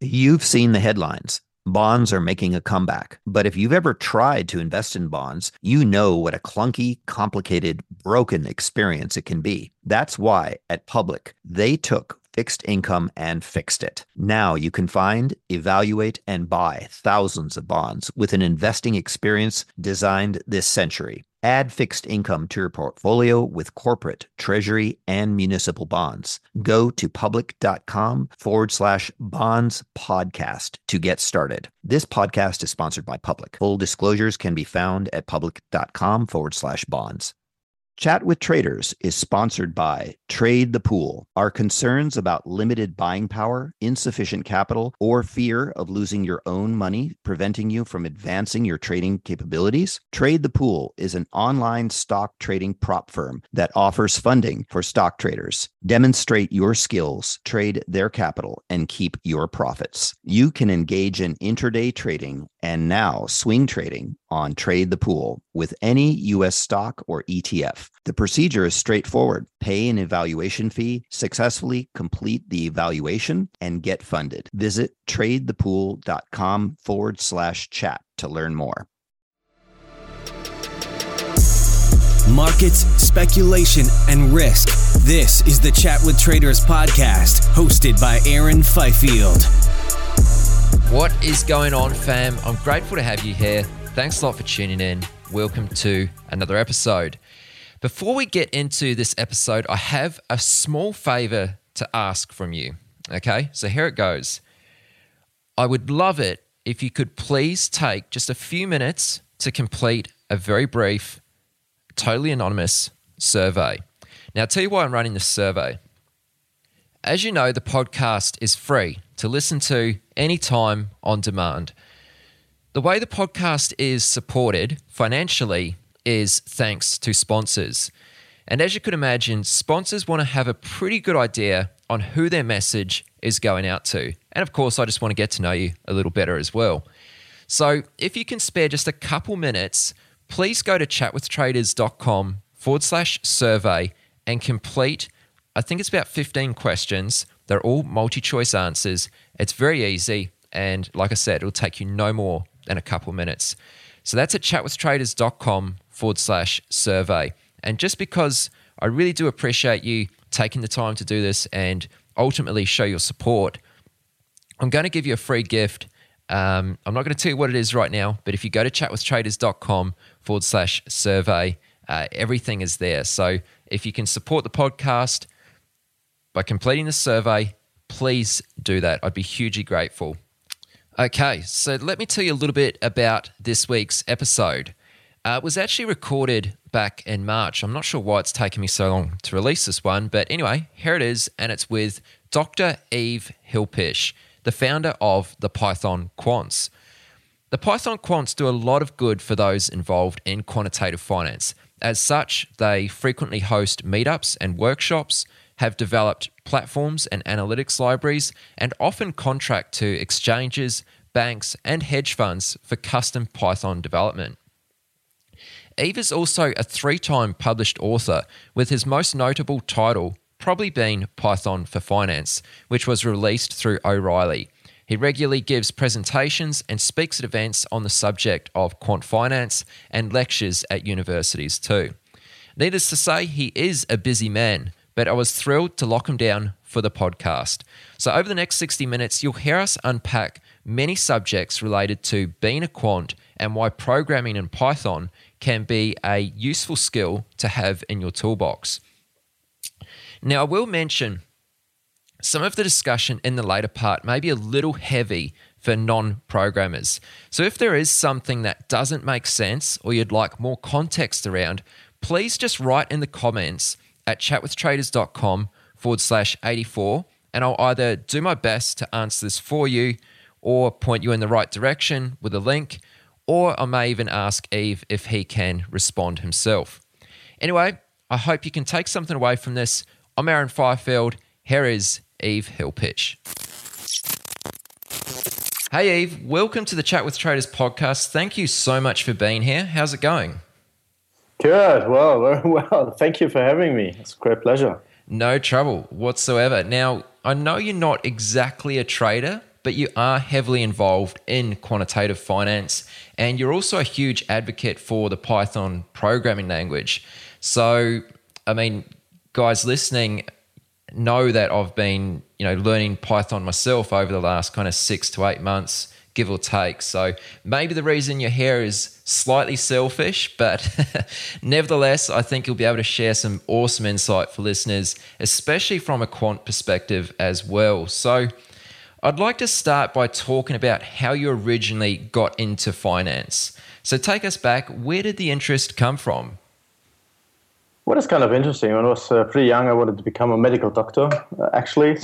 You've seen the headlines. Bonds are making a comeback. But if you've ever tried to invest in bonds, you know what a clunky, complicated, broken experience it can be. That's why at Public, they took fixed income and fixed it. Now you can find, evaluate, and buy thousands of bonds with an investing experience designed this century. Add fixed income to your portfolio with corporate, treasury, and municipal bonds. Go to public.com/bonds podcast to get started. This podcast is sponsored by Public. Full disclosures can be found at public.com/bonds. Chat with Traders is sponsored by Trade the Pool. Are concerns about limited buying power, insufficient capital, or fear of losing your own money preventing you from advancing your trading capabilities? Trade the Pool is an online stock trading prop firm that offers funding for stock traders. Demonstrate your skills, trade their capital, and keep your profits. You can engage in intraday trading and now swing trading on Trade the Pool with any U.S. stock or ETF. The procedure is straightforward. Pay an evaluation fee, successfully complete the evaluation, and get funded. Visit tradethepool.com/chat to learn more. Markets, speculation, and risk. This is the Chat with Traders podcast, hosted by Aaron Fifield. What is going on, fam? I'm grateful to have you here. Thanks a lot for tuning in. Welcome to another episode. Before we get into this episode, I have a small favor to ask from you. Okay, so here it goes. I would love it if you could please take just a few minutes to complete a very brief, totally anonymous survey. Now, I'll tell you why I'm running this survey. As you know, the podcast is free to listen to anytime on demand. The way the podcast is supported financially is thanks to sponsors. And as you could imagine, sponsors want to have a pretty good idea on who their message is going out to. And of course, I just want to get to know you a little better as well. So if you can spare just a couple minutes, please go to chatwithtraders.com/survey and complete, I think it's about 15 questions. They're all multi-choice answers. It's very easy. And like I said, it'll take you no more than a couple minutes. So that's at chatwithtraders.com/survey. And just because I really do appreciate you taking the time to do this and ultimately show your support, I'm going to give you a free gift. I'm not going to tell you what it is right now, but if you go to chatwithtraders.com/survey, everything is there. So if you can support the podcast by completing the survey, please do that. I'd be hugely grateful. Okay, so let me tell you a little bit about this week's episode. It was actually recorded back in March. I'm not sure why it's taken me so long to release this one, but anyway, here it is, and it's with Dr. Eve Hilpish, the founder of the Python Quants. The Python Quants do a lot of good for those involved in quantitative finance. As such, they frequently host meetups and workshops, have developed platforms and analytics libraries, and often contract to exchanges, banks, and hedge funds for custom Python development. Eve is also a 3-time published author, with his most notable title probably being Python for Finance, which was released through O'Reilly. He regularly gives presentations and speaks at events on the subject of quant finance and lectures at universities too. Needless to say, he is a busy man, but I was thrilled to lock him down for the podcast. So over the next 60 minutes, you'll hear us unpack many subjects related to being a quant and why programming in Python can be a useful skill to have in your toolbox. Now, I will mention some of the discussion in the later part may be a little heavy for non-programmers. So if there is something that doesn't make sense or you'd like more context around, please just write in the comments at chatwithtraders.com/84, and I'll either do my best to answer this for you or point you in the right direction with a link, or I may even ask Eve if he can respond himself. Anyway, I hope you can take something away from this. I'm Aaron Fifield. Here is Eve Hilpish. Hey Eve, welcome to the Chat with Traders podcast. Thank you so much for being here. How's it going? Good. Well, very well. Thank you for having me. It's a great pleasure. No trouble whatsoever. Now, I know you're not exactly a trader, but you are heavily involved in quantitative finance, and you're also a huge advocate for the Python programming language. So, I mean, guys listening know that I've been, learning Python myself over the last kind of 6 to 8 months, give or take. So maybe the reason you're here is slightly selfish, but nevertheless, I think you'll be able to share some awesome insight for listeners, especially from a quant perspective as well. So I'd like to start by talking about how you originally got into finance. So take us back. Where did the interest come from? Well, it's kind of interesting. When I was pretty young, I wanted to become a medical doctor, actually.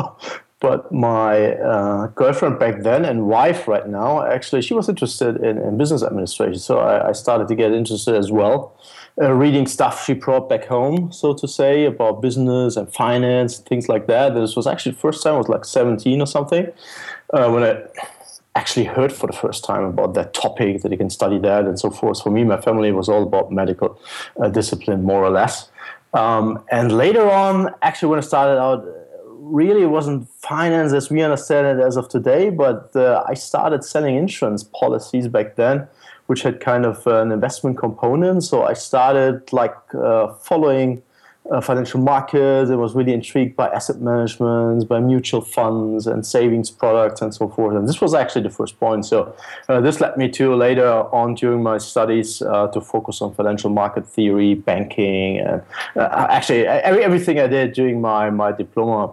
But my girlfriend back then and wife right now, actually, she was interested in business administration. So I started to get interested as well, reading stuff she brought back home, so to say, about business and finance, things like that. This was actually the first time I was like 17 or something, when I actually heard for the first time about that topic, that you can study that and so forth. For me, my family was all about medical discipline, more or less. And later on, actually, when I started out, really it wasn't finance as we understand it as of today, but I started selling insurance policies back then, which had kind of an investment component. So I started following financial markets. I was really intrigued by asset management, by mutual funds and savings products and so forth. And this was actually the first point. So this led me to later on during my studies to focus on financial market theory, banking, and actually everything I did during my diploma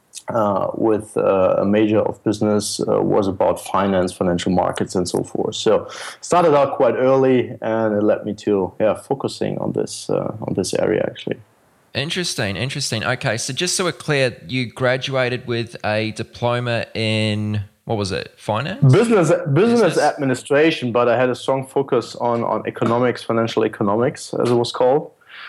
with a major of business was about finance, financial markets, and so forth. So started out quite early, and it led me to focusing on this area actually. Interesting. Okay, so just so we're clear, you graduated with a diploma in, what was it, finance? Business administration, but I had a strong focus on economics, financial economics, as it was called.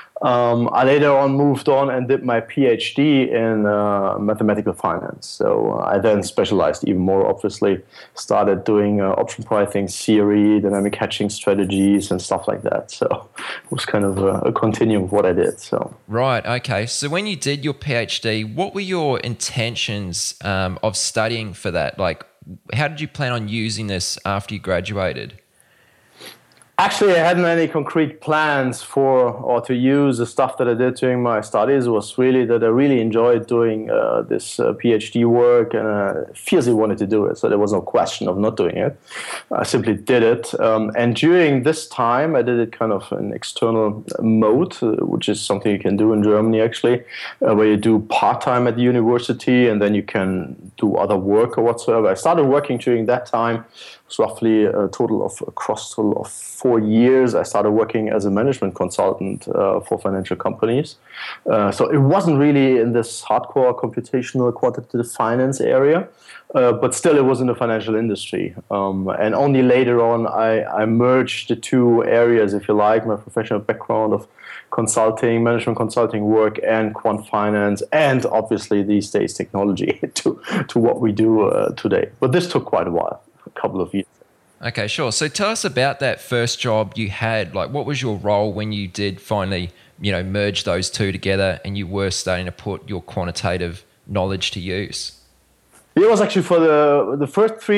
I later on moved on and did my PhD in mathematical finance. So I then specialized even more, obviously, started doing option pricing theory, dynamic hedging strategies and stuff like that. So it was kind of a continuum of what I did. So right, okay. So when you did your PhD, what were your intentions of studying for that? Like, how did you plan on using this after you graduated? Actually, I hadn't any concrete plans for or to use the stuff that I did during my studies. It was really that I really enjoyed doing this PhD work, and I fiercely wanted to do it. So there was no question of not doing it. I simply did it. And during this time, I did it kind of in external mode, which is something you can do in Germany, actually, where you do part-time at the university and then you can do other work or whatsoever. I started working during that time. It's roughly a total of 4 years. I started working as a management consultant for financial companies. So it wasn't really in this hardcore computational quantitative finance area, but still it was in the financial industry. And only later on I merged the two areas, if you like, my professional background of consulting, management consulting work, and quant finance, and obviously these days technology to what we do today. But this took quite a while. Couple of years. Okay, sure. So tell us about that first job you had. Like, what was your role when you did finally, merge those two together and you were starting to put your quantitative knowledge to use? It was actually for the first 3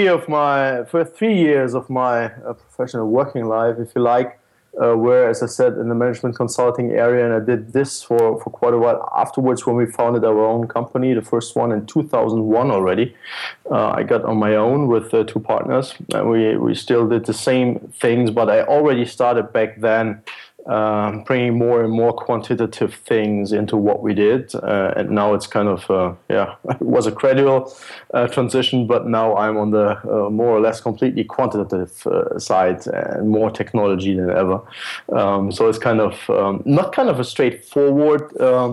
years of my professional working life, if you like, where, as I said, in the management consulting area, and I did this for quite a while afterwards when we founded our own company, the first one in 2001 already. I got on my own with 2 partners, and we still did the same things, but I already started back then bringing more and more quantitative things into what we did. And now it's kind of, it was a gradual transition, but now I'm on the more or less completely quantitative side and more technology than ever. So it's kind of not kind of a straightforward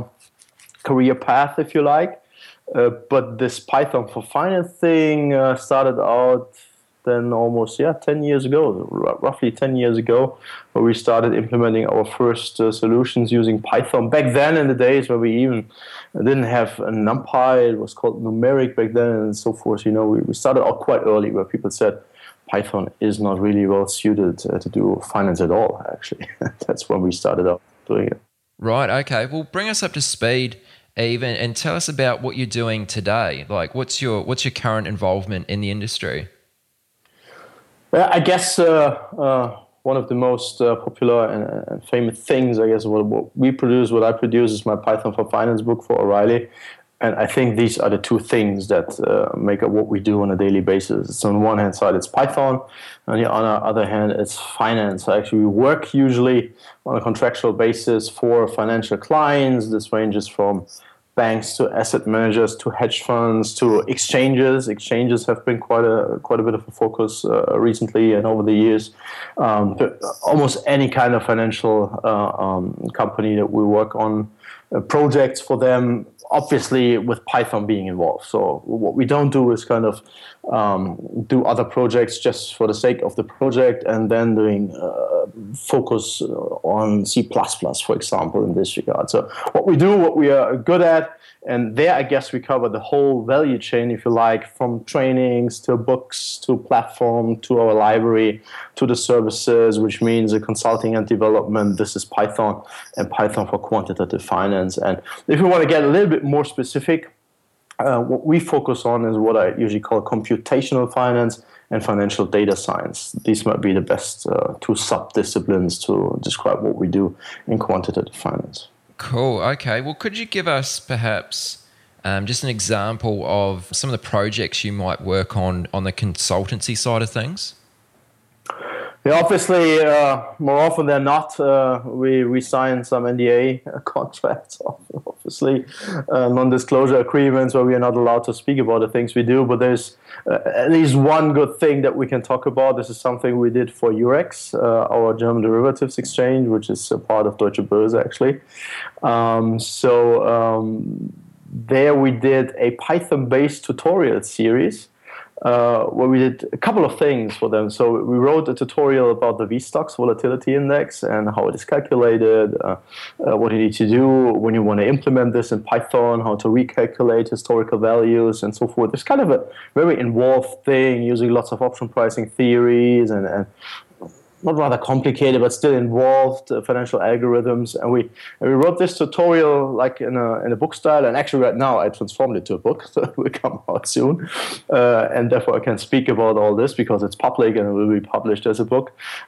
career path, if you like. But this Python for Finance thing started out then almost 10 years ago, roughly 10 years ago, where we started implementing our first solutions using Python. Back then, in the days where we even didn't have a NumPy, it was called Numeric back then, and so forth. We started out quite early, where people said Python is not really well suited to do finance at all. Actually, that's when we started out doing it. Right. Okay. Well, bring us up to speed. even, and tell us about what you're doing today. Like, what's your current involvement in the industry? Well, I guess one of the most popular and famous things, I guess, what I produce is my Python for Finance book for O'Reilly. And I think these are the two things that make up what we do on a daily basis. It's on one hand side, it's Python. On the other hand, it's finance. Actually, we work usually on a contractual basis for financial clients. This ranges from banks to asset managers to hedge funds to exchanges. Exchanges have been quite a bit of a focus recently and over the years. But almost any kind of financial company that we work on projects for them, obviously with Python being involved. So what we don't do is kind of do other projects just for the sake of the project and then doing focus on C++, for example, in this regard. So what we do, what we are good at, and there I guess we cover the whole value chain, if you like, from trainings to books to platform to our library to the services, which means the consulting and development. This is Python and Python for quantitative finance. And if you want to get a little bit more specific, what we focus on is what I usually call computational finance and financial data science. These might be the best two sub-disciplines to describe what we do in quantitative finance. Cool. Okay. Well, could you give us perhaps just an example of some of the projects you might work on the consultancy side of things? Yeah, obviously, more often than not, we sign some NDA contracts, obviously, non-disclosure agreements where we are not allowed to speak about the things we do. But there's at least one good thing that we can talk about. This is something we did for Eurex, our German derivatives exchange, which is a part of Deutsche Börse, actually. There we did a Python-based tutorial series where we did a couple of things for them. So we wrote a tutorial about the VSTOXX volatility index and how it is calculated, what you need to do when you want to implement this in Python, how to recalculate historical values and so forth. It's kind of a very involved thing using lots of option pricing theories and not rather complicated, but still involved financial algorithms. And we wrote this tutorial like in a book style. And actually right now I transformed it to a book, so it will come out soon. And therefore I can speak about all this because it's public and it will be published as a book.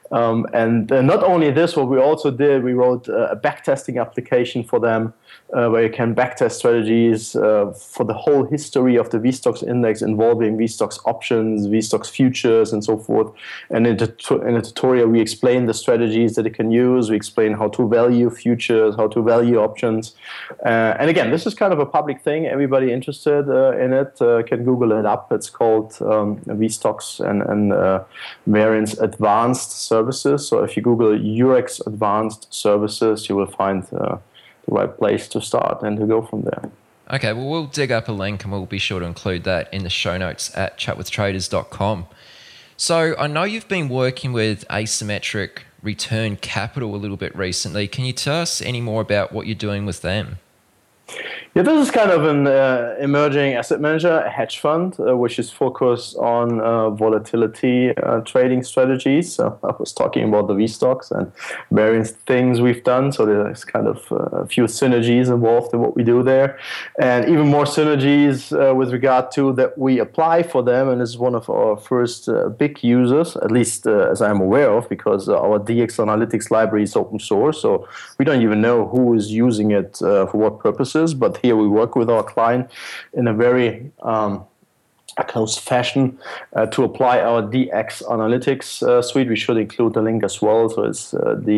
And not only this, what we also did, we wrote a backtesting application for them where you can backtest strategies for the whole history of the VSTOXX index involving VSTOXX options, VSTOXX futures, and so forth. And in the tutorial, we explain the strategies that it can use. We explain how to value futures, how to value options. And again, this is kind of a public thing. Everybody interested in it can Google it up. It's called VSTOXX and Variance Advanced Services. So if you Google Eurex Advanced Services, you will find the right place to start and to go from there. Okay, well, we'll dig up a link and we'll be sure to include that in the show notes at chatwithtraders.com. So I know you've been working with Asymmetric Return Capital a little bit recently. Can you tell us any more about what you're doing with them? Yeah, this is kind of an emerging asset manager, a hedge fund, which is focused on volatility trading strategies. So I was talking about the VSTOXX and various things we've done. So there's kind of a few synergies involved in what we do there. And even more synergies with regard to that we apply for them. And this is one of our first big users, at least as I'm aware of, because our DX Analytics library is open source. So we don't even know who is using it for what purposes. But here we work with our client in a very close fashion to apply our DX Analytics suite. We should include the link as well. So it's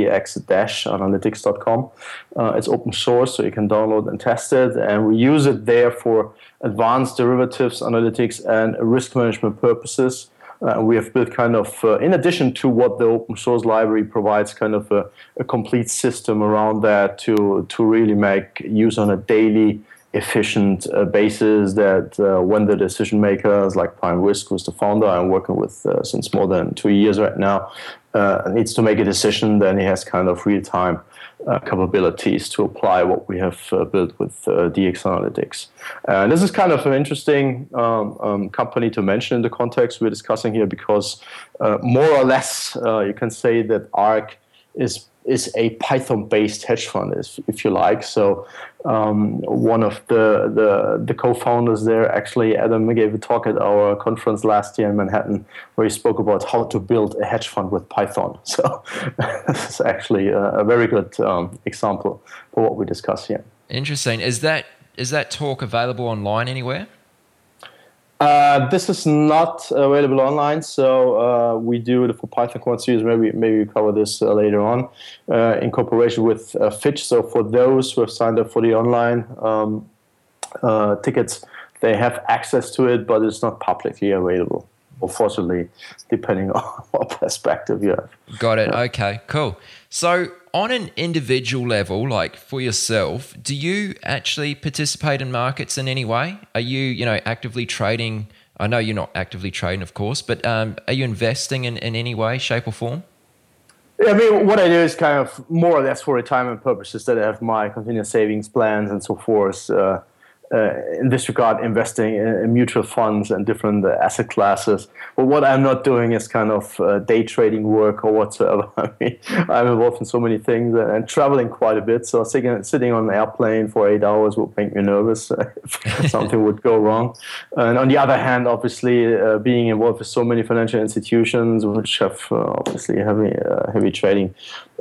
dx-analytics.com. It's open source, so you can download and test it. And we use it there for advanced derivatives analytics and risk management purposes. We have built kind of, in addition to what the open source library provides, kind of a complete system around that to really make use on a daily efficient basis that when the decision makers like Prime Risk, who's the founder I'm working with since more than 2 years right now, needs to make a decision, then he has kind of real-time capabilities to apply what we have built with DX Analytics. This is kind of an interesting company to mention in the context we're discussing here because more or less you can say that ARC is is a Python-based hedge fund, if you like. So one of the co-founders there, actually, Adam, gave a talk at our conference last year in Manhattan where he spoke about how to build a hedge fund with Python. So this is actually a very good example for what we discuss here. Interesting. Is that talk available online anywhere? This is not available online, so we do it for Python Quant series. Maybe we cover this later on in cooperation with Fitch. So for those who have signed up for the online tickets, they have access to it, but it's not publicly available, unfortunately, depending on what perspective you have. Got it. Okay, cool. So on an individual level, like for yourself, do you actually participate in markets in any way? Are you, actively trading? I know you're not actively trading, of course, but are you investing in any way, shape or form? I mean, what I do is kind of more or less for retirement purposes, that I have my continuous savings plans and so forth. In this regard, investing in mutual funds and different asset classes. But what I'm not doing is kind of day trading work or whatsoever. I mean, I'm involved in so many things and traveling quite a bit. So sitting on an airplane for 8 hours would make me nervous if something would go wrong. And on the other hand, obviously, being involved with so many financial institutions which have obviously heavy trading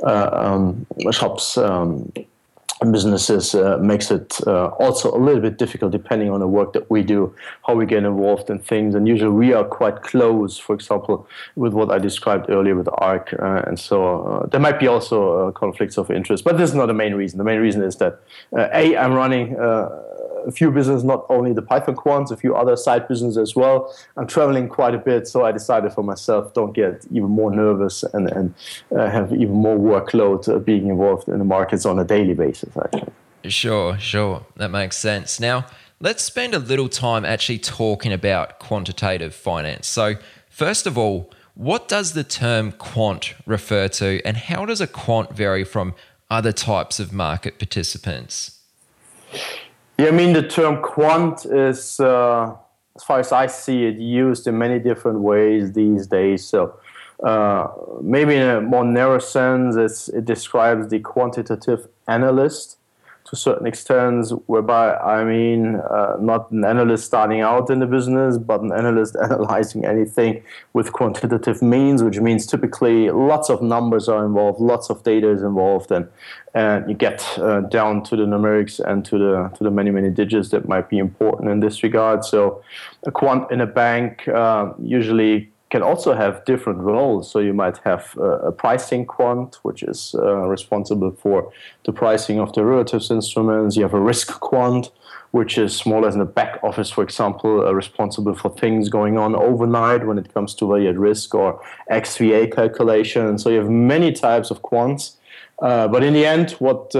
shops. Businesses makes it also a little bit difficult depending on the work that we do, how we get involved in things. And usually we are quite close, for example, with what I described earlier with ARK. And so there might be also conflicts of interest. But this is not the main reason. The main reason is that, I'm running a few businesses, not only the Python Quants, a few other side businesses as well. I'm traveling quite a bit, so I decided for myself, don't get even more nervous and have even more workload being involved in the markets on a daily basis, actually. Sure. That makes sense. Now, let's spend a little time actually talking about quantitative finance. So, first of all, what does the term quant refer to, and how does a quant vary from other types of market participants? Yeah, I mean, the term quant is, as far as I see it, used in many different ways these days. So maybe in a more narrow sense, it describes the quantitative analyst to a certain extent, whereby I mean not an analyst starting out in the business, but an analyst analyzing anything with quantitative means, which means typically lots of numbers are involved, lots of data is involved, and you get down to the numerics and to the many digits that might be important in this regard. So a quant in a bank usually can also have different roles. So you might have a pricing quant, which is responsible for the pricing of derivatives instruments. You have a risk quant, which is more or less in the back office, for example, responsible for things going on overnight when it comes to value at risk or XVA calculation. So you have many types of quants. But in the end,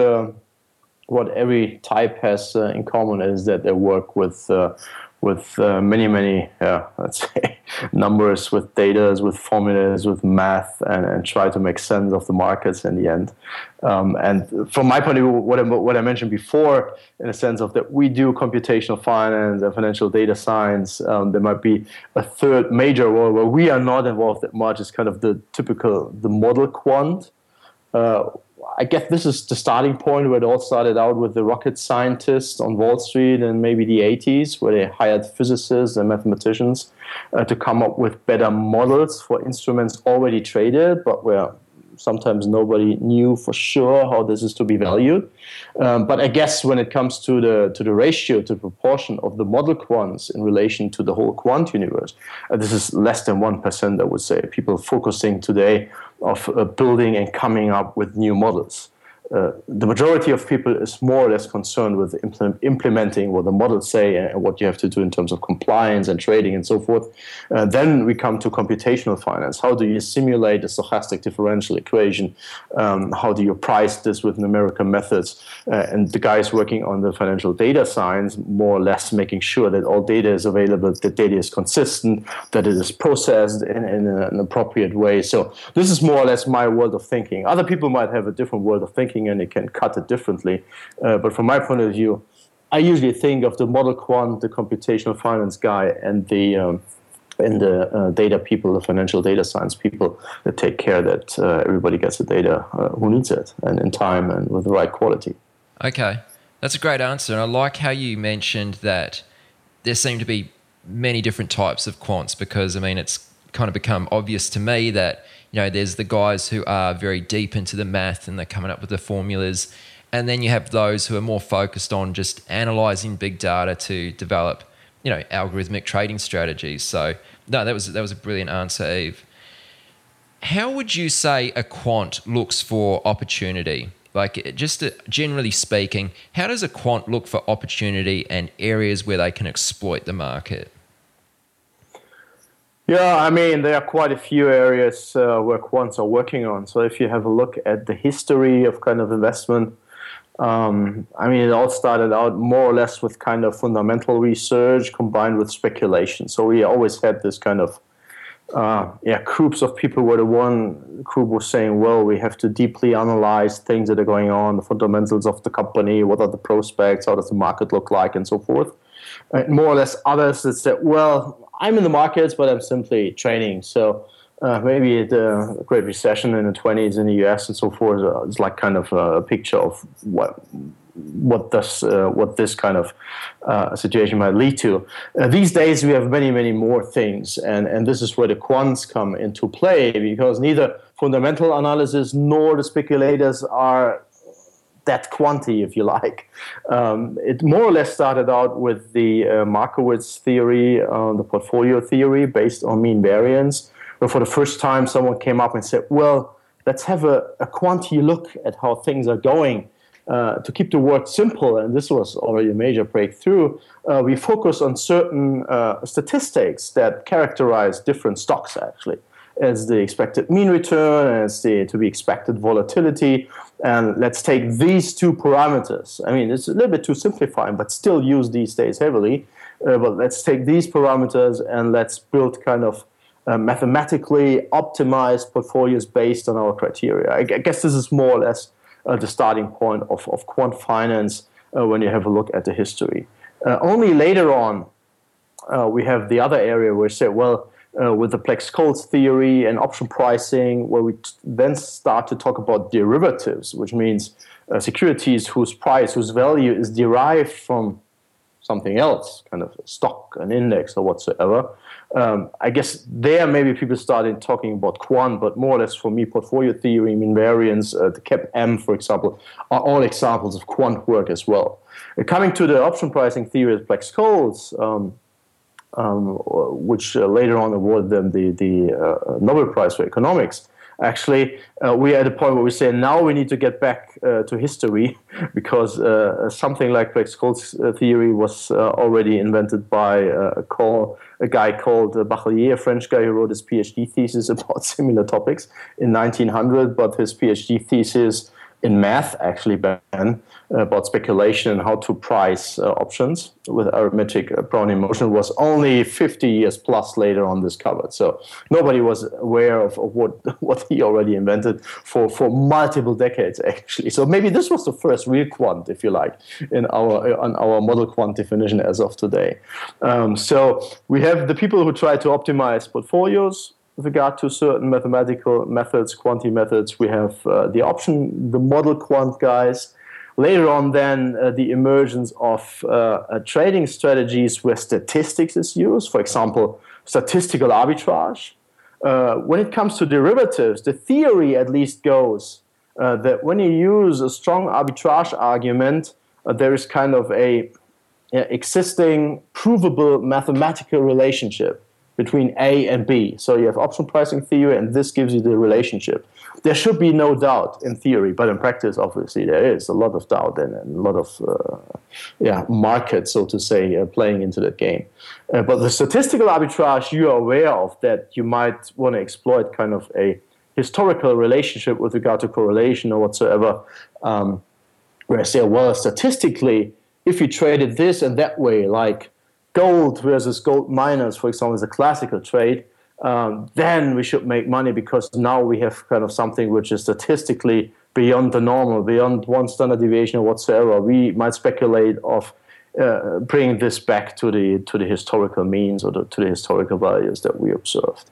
what every type has in common is that they work with many, let's say, numbers, with data, with formulas, with math, and try to make sense of the markets in the end. And from my point of view, what I mentioned before, in a sense of that we do computational finance and financial data science, there might be a third major role where we are not involved that much. It's kind of the model quant. I guess this is the starting point where it all started out with the rocket scientists on Wall Street in maybe the 80s, where they hired physicists and mathematicians to come up with better models for instruments already traded, but where sometimes nobody knew for sure how this is to be valued. But I guess when it comes to the ratio, to the proportion of the model quants in relation to the whole quant universe, this is less than 1%, I would say. People focusing today of building and coming up with new models. The majority of people is more or less concerned with implementing what the models say and what you have to do in terms of compliance and trading and so forth. Then we come to computational finance. How do you simulate a stochastic differential equation? How do you price this with numerical methods? And the guys working on the financial data science, more or less making sure that all data is available, that data is consistent, that it is processed in an appropriate way. So this is more or less my world of thinking. Other people might have a different world of thinking, and it can cut it differently. But from my point of view, I usually think of the model quant, the computational finance guy, and the and the data people, the financial data science people that take care that everybody gets the data who needs it, and in time and with the right quality. Okay, that's a great answer. And I like how you mentioned that there seem to be many different types of quants, because, I mean, it's kind of become obvious to me that, you know, there's the guys who are very deep into the math and they're coming up with the formulas. And then you have those who are more focused on just analyzing big data to develop, you know, algorithmic trading strategies. So, no, that was a brilliant answer, Eve. How would you say a quant looks for opportunity? Like, just generally speaking, how does a quant look for opportunity and areas where they can exploit the market? Yeah, I mean, there are quite a few areas where quants are working on. So if you have a look at the history of kind of investment, I mean, it all started out more or less with kind of fundamental research combined with speculation. So we always had this kind of groups of people where the one group was saying, well, we have to deeply analyze things that are going on, the fundamentals of the company, what are the prospects, how does the market look like, and so forth. More or less others that said, well, I'm in the markets, but I'm simply trading. So maybe the Great Recession in the 20s in the US and so forth is like kind of a picture of what this kind of situation might lead to. These days we have many, many more things, and this is where the quants come into play, because neither fundamental analysis nor the speculators are that quanty, if you like. It more or less started out with the Markowitz theory, the portfolio theory based on mean variance, where for the first time someone came up and said, well, let's have a quantity look at how things are going. To keep the word simple, and this was already a major breakthrough, we focus on certain statistics that characterize different stocks, actually, as the expected mean return, as the to be expected volatility. And let's take these two parameters. I mean, it's a little bit too simplifying, but still used these days heavily. But let's take these parameters and let's build kind of mathematically optimized portfolios based on our criteria. I guess this is more or less the starting point of quant finance when you have a look at the history. Only later on, we have the other area where we say, well, with the Black-Scholes theory and option pricing, where we then start to talk about derivatives, which means securities whose price, whose value is derived from something else, kind of a stock, an index, or whatsoever. I guess there maybe people started talking about quant, but more or less for me, portfolio theory, mean variance, the CAPM, for example, are all examples of quant work as well. Coming to the option pricing theory of Black-Scholes, which later on awarded them the Nobel Prize for Economics. Actually, we are at a point where we say now we need to get back to history, because something like Black-Scholes theory was already invented by a guy called Bachelier, a French guy who wrote his PhD thesis about similar topics in 1900, but his PhD thesis in math, actually, back then, about speculation and how to price options with arithmetic Brownian motion was only 50 years plus later on discovered. So nobody was aware of what he already invented for multiple decades, actually. So maybe this was the first real quant, if you like, on our model quant definition as of today. So we have the people who try to optimize portfolios with regard to certain mathematical methods, quantity methods. We have the model quant guys. Later on, then, the emergence of trading strategies where statistics is used, for example, statistical arbitrage. When it comes to derivatives, the theory at least goes that when you use a strong arbitrage argument, there is kind of a existing provable mathematical relationship between A and B. So you have option pricing theory, and this gives you the relationship. There should be no doubt in theory, but in practice, obviously, there is a lot of doubt and a lot of market, so to say, playing into that game. But the statistical arbitrage, you are aware of that you might want to exploit kind of a historical relationship with regard to correlation or whatsoever, where I say, well, statistically, if you traded this and that way, like gold versus gold miners, for example, is a classical trade, then we should make money because now we have kind of something which is statistically beyond the normal, beyond one standard deviation or whatsoever. We might speculate of bring this back to the historical means or to the historical values that we observed.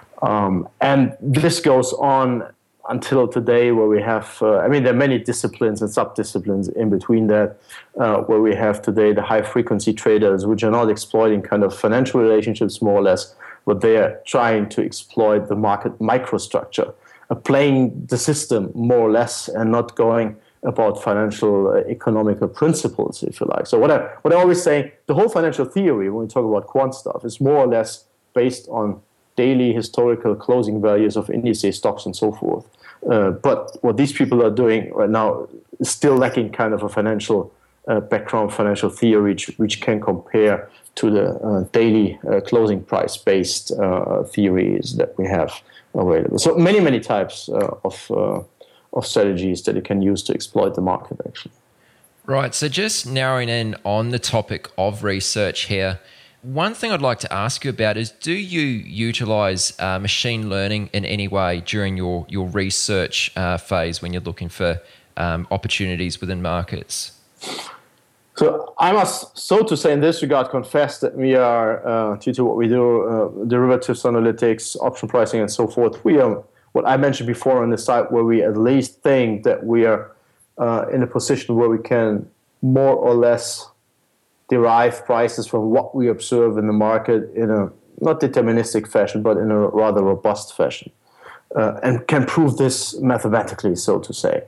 And this goes on until today, where we have, there are many disciplines and sub-disciplines in between that, where we have today the high-frequency traders, which are not exploiting kind of financial relationships more or less, but they are trying to exploit the market microstructure, playing the system more or less and not going about financial economical principles, if you like. So what I always say, the whole financial theory, when we talk about quant stuff, is more or less based on daily historical closing values of indices, stocks, and so forth. But what these people are doing right now is still lacking kind of a financial background, financial theory, which can compare to the daily closing price-based theories that we have available. So many types of strategies that you can use to exploit the market, actually. Right. So just narrowing in on the topic of research here, one thing I'd like to ask you about is, do you utilize machine learning in any way during your research phase when you're looking for opportunities within markets? So I must, so to say, in this regard, confess that we are, due to what we do, derivatives analytics, option pricing, and so forth, we are, what I mentioned before, on the side where we at least think that we are in a position where we can more or less derive prices from what we observe in the market in a not deterministic fashion, but in a rather robust fashion, and can prove this mathematically, so to say.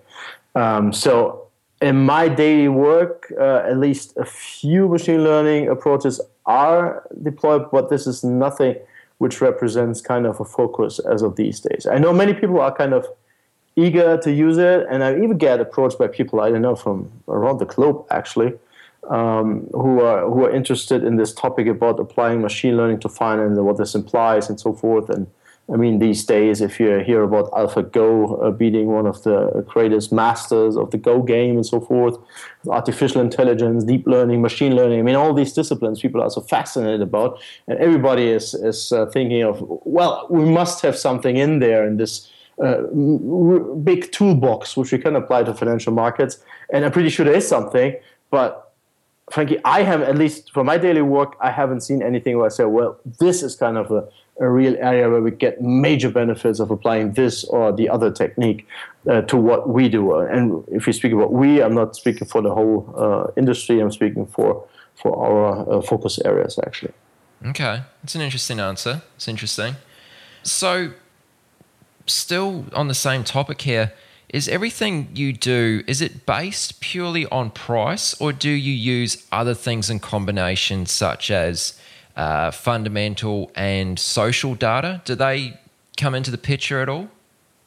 So in my daily work, at least a few machine learning approaches are deployed, but this is nothing which represents kind of a focus as of these days. I know many people are kind of eager to use it, and I even get approached by people I don't know from around the globe, actually, who are interested in this topic about applying machine learning to finance and what this implies and so forth. And I mean, these days, if you hear about AlphaGo beating one of the greatest masters of the Go game and so forth, artificial intelligence, deep learning, machine learning, I mean, all these disciplines people are so fascinated about, and everybody is thinking of, well, we must have something in there in this big toolbox which we can apply to financial markets. And I'm pretty sure there is something, but frankly, I have, at least for my daily work, I haven't seen anything where I say, well, this is kind of a real area where we get major benefits of applying this or the other technique to what we do. And if we speak about we, I'm not speaking for the whole industry, I'm speaking for our focus areas, actually. Okay, that's an interesting answer. It's interesting. So, still on the same topic here, is everything you do, is it based purely on price, or do you use other things in combination, such as fundamental and social data? Do they come into the picture at all?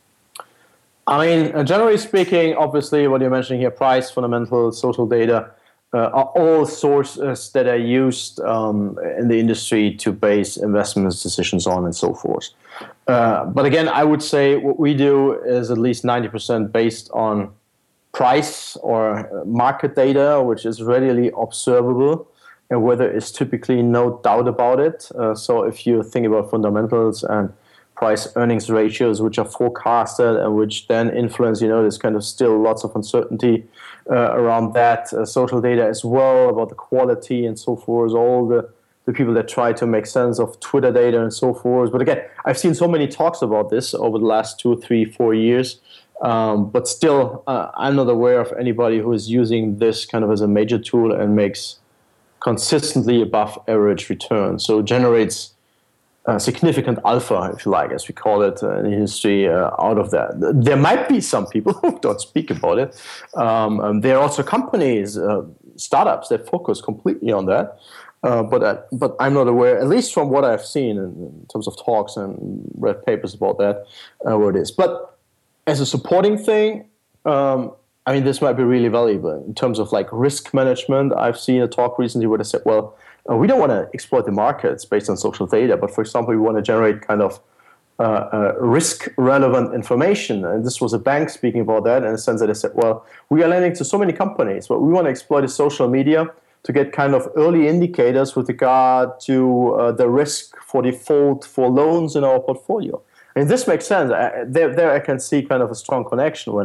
I mean, generally speaking, obviously what you're mentioning here, price, fundamental, social data, are all sources that are used in the industry to base investment decisions on and so forth. But again, I would say what we do is at least 90% based on price or market data, which is readily observable, and where there is typically no doubt about it. So if you think about fundamentals and price-earnings ratios, which are forecasted and which then influence, there's kind of still lots of uncertainty around that. Social data as well, about the quality and so forth, all the people that try to make sense of Twitter data and so forth. But again, I've seen so many talks about this over the last 2, 3, 4 years. But still, I'm not aware of anybody who is using this kind of as a major tool and makes consistently above average returns. So generates significant alpha, if you like, as we call it in the industry, out of that. There might be some people who don't speak about it. There are also companies, startups that focus completely on that. But I'm not aware, at least from what I've seen in terms of talks and read papers about that, where it is. But as a supporting thing, I mean, this might be really valuable in terms of like risk management. I've seen a talk recently where they said, well, we don't want to exploit the markets based on social data, but for example, we want to generate kind of risk-relevant information. And this was a bank speaking about that in the sense that they said, well, we are lending to so many companies, but we want to exploit the social media to get kind of early indicators with regard to the risk for default for loans in our portfolio. And this makes sense. There I can see kind of a strong connection when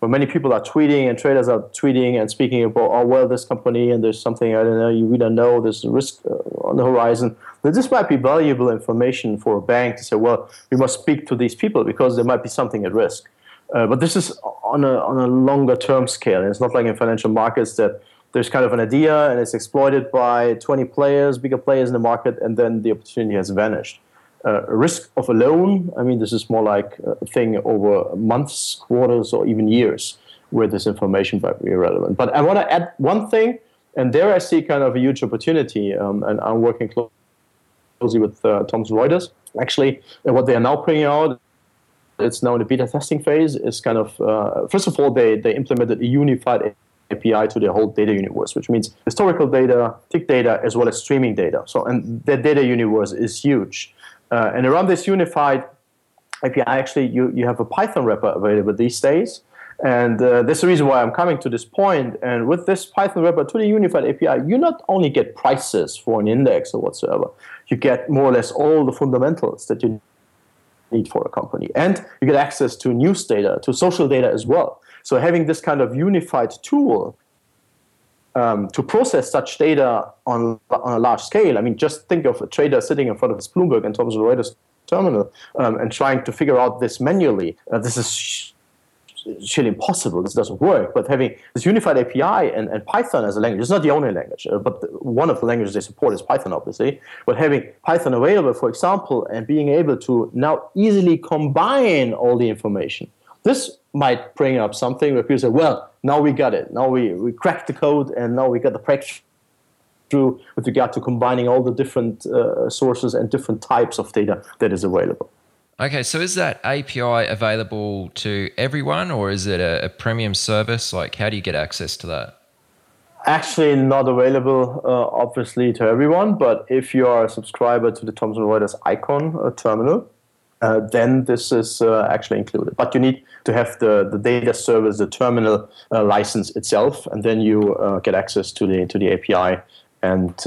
when many people are tweeting and traders are tweeting and speaking about, oh, well, this company and there's something, I don't know, we don't know, there's a risk on the horizon, that this might be valuable information for a bank to say, well, we must speak to these people because there might be something at risk. But this is on a longer term scale. And it's not like in financial markets that there's kind of an idea and it's exploited by 20 players, bigger players in the market, and then the opportunity has vanished. Risk of a loan, I mean, this is more like a thing over months, quarters, or even years where this information might be relevant. But I want to add one thing, and there I see kind of a huge opportunity, and I'm working closely with Thomson Reuters. Actually, what they are now bringing out, it's now in the beta testing phase, is kind of, first of all, they implemented a unified API to their whole data universe, which means historical data, tick data, as well as streaming data. So, and their data universe is huge. And around this unified API, actually, you have a Python wrapper available these days. And that's the reason why I'm coming to this point. And with this Python wrapper to the unified API, you not only get prices for an index or whatsoever, you get more or less all the fundamentals that you need for a company. And you get access to news data, to social data as well. So having this kind of unified tool to process such data on a large scale. I mean, just think of a trader sitting in front of his Bloomberg and Thomson Reuters terminal and trying to figure out this manually. This is surely impossible. This doesn't work. But having this unified API and Python as a language, it's not the only language, but one of the languages they support is Python, obviously. But having Python available, for example, and being able to now easily combine all the information, this might bring up something where people say, well, now we got it. Now we cracked the code, and now we got the breakthrough with regard to combining all the different sources and different types of data that is available. Okay, so is that API available to everyone, or is it a premium service? Like, how do you get access to that? Actually, not available, obviously, to everyone. But if you are a subscriber to the Thomson Reuters Icon terminal, then this is actually included. But you need to have the data service, the terminal license itself, and then you get access to the API and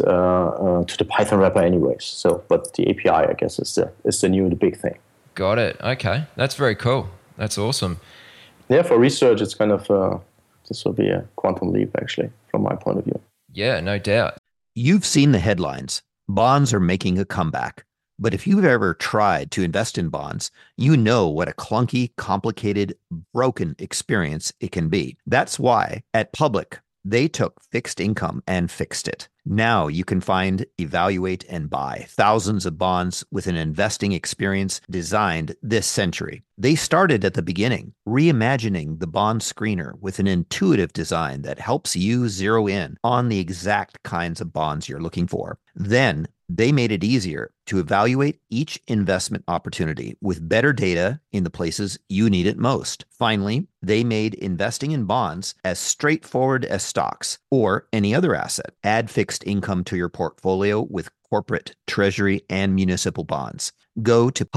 to the Python wrapper anyways. So, but the API, I guess, is the big thing. Got it. Okay. That's very cool. That's awesome. Yeah, for research, it's kind of, this will be a quantum leap, actually, from my point of view. Yeah, no doubt. You've seen the headlines. Bonds are making a comeback. But if you've ever tried to invest in bonds, you know what a clunky, complicated, broken experience it can be. That's why at Public, they took fixed income and fixed it. Now you can find, evaluate, and buy thousands of bonds with an investing experience designed this century. They started at the beginning, reimagining the bond screener with an intuitive design that helps you zero in on the exact kinds of bonds you're looking for. Then they made it easier to evaluate each investment opportunity with better data in the places you need it most. Finally, they made investing in bonds as straightforward as stocks or any other asset. Add fixed income to your portfolio with corporate, treasury, and municipal bonds. Go to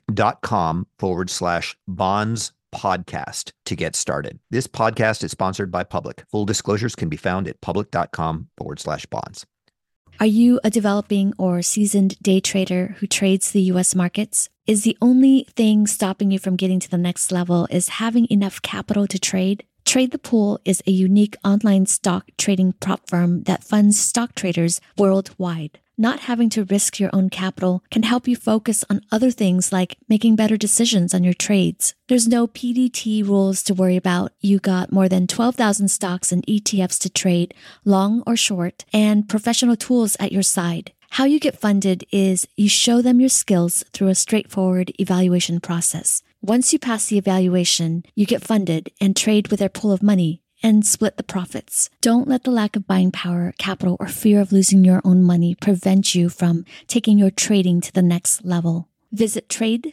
public.com/bonds podcast to get started. This podcast is sponsored by Public. Full disclosures can be found at public.com/bonds. Are you a developing or seasoned day trader who trades the U.S. markets? Is the only thing stopping you from getting to the next level is having enough capital to trade? Trade the Pool is a unique online stock trading prop firm that funds stock traders worldwide. Not having to risk your own capital can help you focus on other things like making better decisions on your trades. There's no PDT rules to worry about. You got more than 12,000 stocks and ETFs to trade, long or short, and professional tools at your side. How you get funded is you show them your skills through a straightforward evaluation process. Once you pass the evaluation, you get funded and trade with their pool of money and split the profits. Don't let the lack of buying power, capital, or fear of losing your own money prevent you from taking your trading to the next level. Visit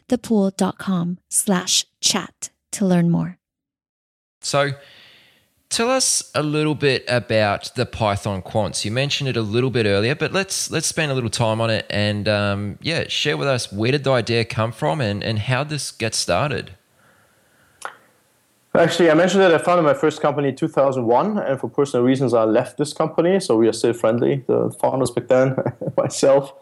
tradethepool.com/chat to learn more. So tell us a little bit about the Python quants. You mentioned it a little bit earlier, but let's spend a little time on it and share with us, where did the idea come from and how this gets started? Actually, I mentioned that I founded my first company in 2001, and for personal reasons, I left this company. So we are still friendly, the founders back then, myself.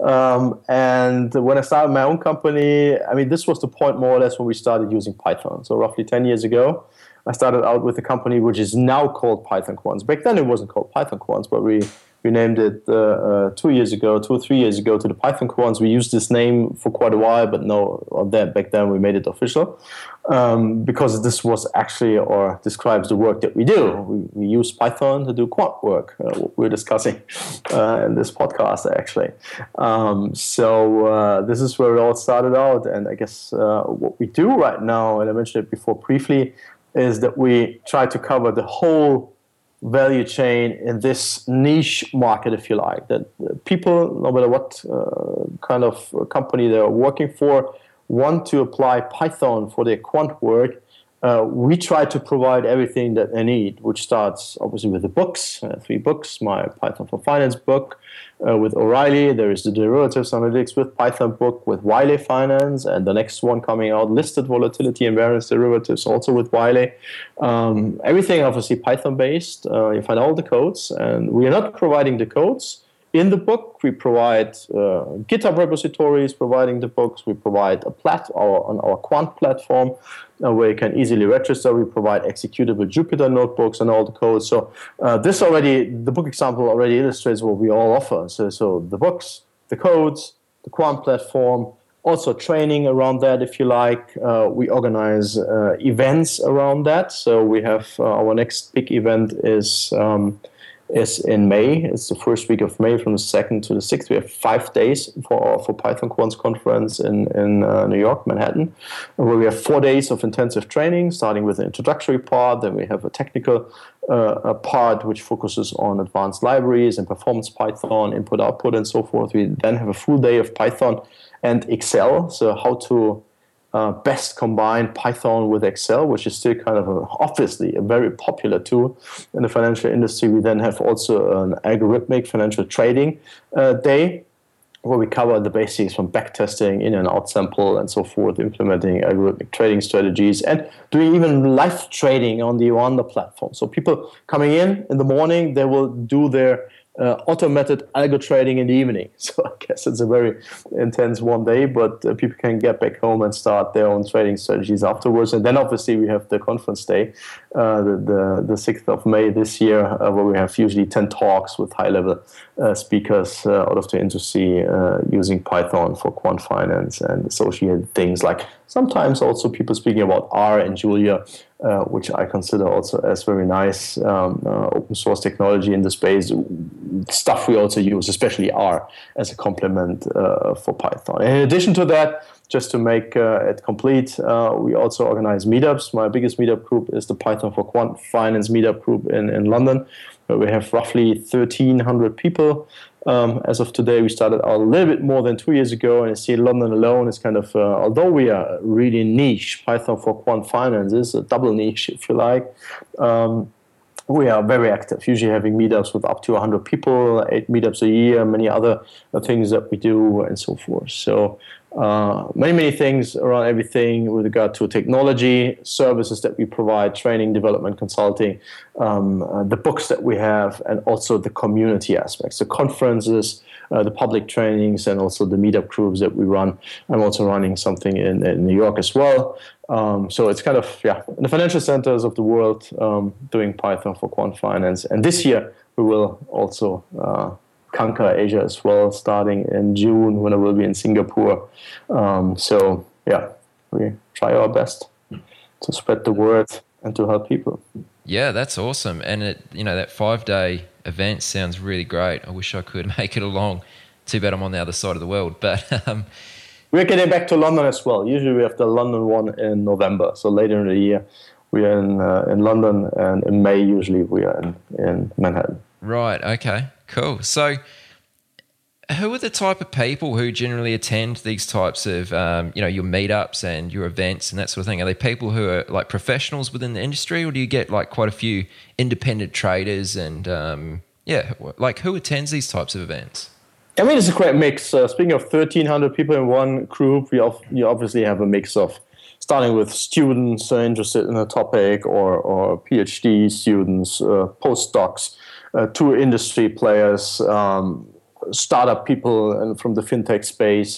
And when I started my own company, I mean, this was the point more or less when we started using Python. So roughly 10 years ago, I started out with a company which is now called Python Quants. Back then it wasn't called Python Quants, but we named it 2 or 3 years ago to the Python Quants. We used this name for quite a while, but back then we made it official because this was actually, or describes the work that we do. We use Python to do quant work, what we're discussing in this podcast, actually. So this is where it all started out. And I guess what we do right now, and I mentioned it before briefly, is that we try to cover the whole value chain in this niche market, if you like, that people, no matter what kind of company they're working for, want to apply Python for their quant work. We try to provide everything that they need, which starts obviously with the books, 3 books, my Python for Finance book with O'Reilly. There is the derivatives analytics with Python book with Wiley Finance, and the next one coming out, listed volatility and variance derivatives, also with Wiley. Everything obviously Python based. You find all the codes, and we are not providing the codes in the book. We provide GitHub repositories providing the books. We provide on our quant platform where you can easily register. We provide executable Jupyter notebooks and all the code. So the book example already illustrates what we all offer. So the books, the codes, the quant platform, also training around that, if you like. We organize events around that. So we have our next big event is in May. It's the first week of May, from the 2nd to the 6th. We have 5 days for Python Quants conference in New York, Manhattan, where we have 4 days of intensive training, starting with the introductory part. Then we have a technical part which focuses on advanced libraries and performance Python, input, output, and so forth. We then have a full day of Python and Excel, so how to best combine Python with Excel, which is still kind of obviously a very popular tool in the financial industry. We then have also an algorithmic financial trading day, where we cover the basics from backtesting, in and out sample, and so forth, implementing algorithmic trading strategies, and doing even live trading on the platform. So people coming in the morning, they will do their automated algo trading in the evening. So I guess it's a very intense one day, but people can get back home and start their own trading strategies afterwards. And then obviously we have the conference day, the 6th of May this year, where we have usually 10 talks with high-level speakers out of the industry using Python for quant finance and associated things, like sometimes also people speaking about R and Julia, which I consider also as very nice open source technology in the space. Stuff we also use, especially R, as a complement for Python. In addition to that, just to make it complete, we also organize meetups. My biggest meetup group is the Python for Quant Finance meetup group in London, where we have roughly 1,300 people. As of today, we started out a little bit more than 2 years ago, and I see London alone is kind of, although we are really niche, Python for Quant Finance is a double niche, if you like. We are very active, usually having meetups with up to 100 people, 8 meetups a year, many other things that we do, and so forth. So many things around everything with regard to technology, services that we provide, training, development, consulting, the books that we have, and also the community aspects, the conferences, the public trainings, and also the meetup groups that we run. I'm also running something in New York as well. So it's kind of, in the financial centers of the world, doing Python for quant finance. And this year we will also conquer Asia as well, starting in June when I will be in Singapore. We try our best to spread the word and to help people. Yeah, that's awesome. And that 5-day event sounds really great. I wish I could make it along. Too bad I'm on the other side of the world. But we're getting back to London as well. Usually we have the London one in November. So later in the year we are in London, and in May usually we are in Manhattan. Right. Okay. Cool. So who are the type of people who generally attend these types of, your meetups and your events and that sort of thing? Are they people who are like professionals within the industry, or do you get like quite a few independent traders and, who attends these types of events? I mean, it's a great mix. Speaking of 1,300 people in one group, you obviously have a mix of starting with students interested in a topic, or PhD students, postdocs, to industry players, startup people and from the fintech space,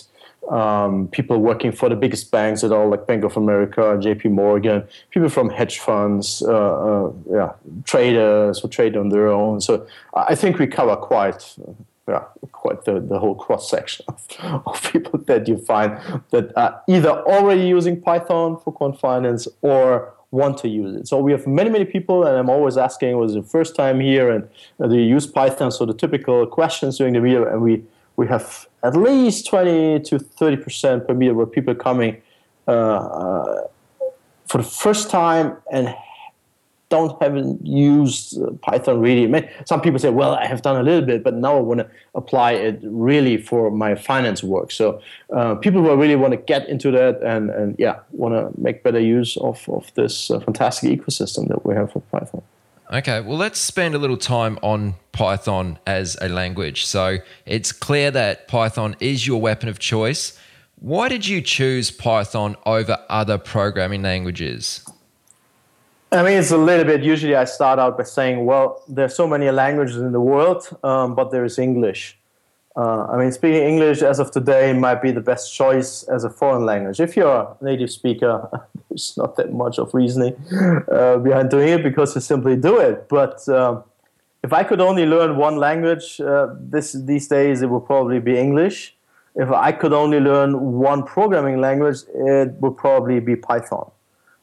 people working for the biggest banks at all, like Bank of America, JP Morgan, people from hedge funds, traders who trade on their own. So I think we cover quite the whole cross-section of people that you find that are either already using Python for quant finance or want to use it. So we have many people, and I'm always asking, was it the first time here, and do you use Python? So the typical questions during the video, and we have at least 20 to 30% per meter where people are coming for the first time and haven't used Python really. Some people say, well, I have done a little bit, but now I want to apply it really for my finance work. So people who really want to get into that and want to make better use of this fantastic ecosystem that we have for Python. Okay, well, let's spend a little time on Python as a language. So it's clear that Python is your weapon of choice. Why did you choose Python over other programming languages? I mean, it's a little bit, usually I start out by saying, well, there's so many languages in the world, but there is English. Speaking English as of today might be the best choice as a foreign language. If you're a native speaker, there's not that much of reasoning behind doing it because you simply do it. But if I could only learn one language these days, it would probably be English. If I could only learn one programming language, it would probably be Python.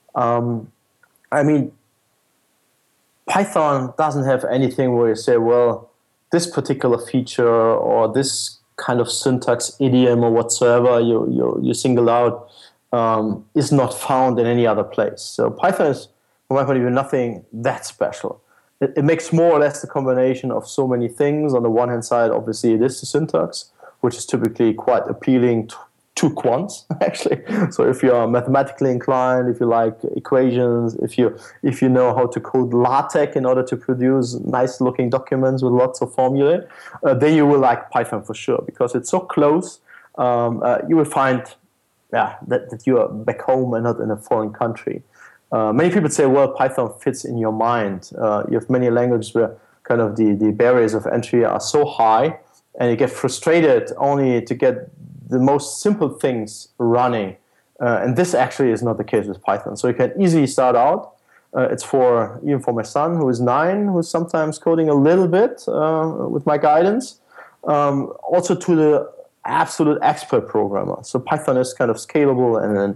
Python doesn't have anything where you say, well, this particular feature or this kind of syntax, idiom or whatsoever you single out is not found in any other place. So Python is, from my point of view, nothing that special. It makes more or less the combination of so many things. On the one hand side, obviously, it is the syntax, which is typically quite appealing to quants, actually. So if you're mathematically inclined, if you like equations, if you know how to code LaTeX in order to produce nice-looking documents with lots of formulae, then you will like Python for sure, because it's so close. You will find that you are back home and not in a foreign country. Many people say, well, Python fits in your mind. You have many languages where kind of the barriers of entry are so high, and you get frustrated only to get the most simple things running. And this actually is not the case with Python. So you can easily start out. It's even for my son, who is 9, who's sometimes coding a little bit with my guidance. Also to the absolute expert programmer. So Python is kind of scalable.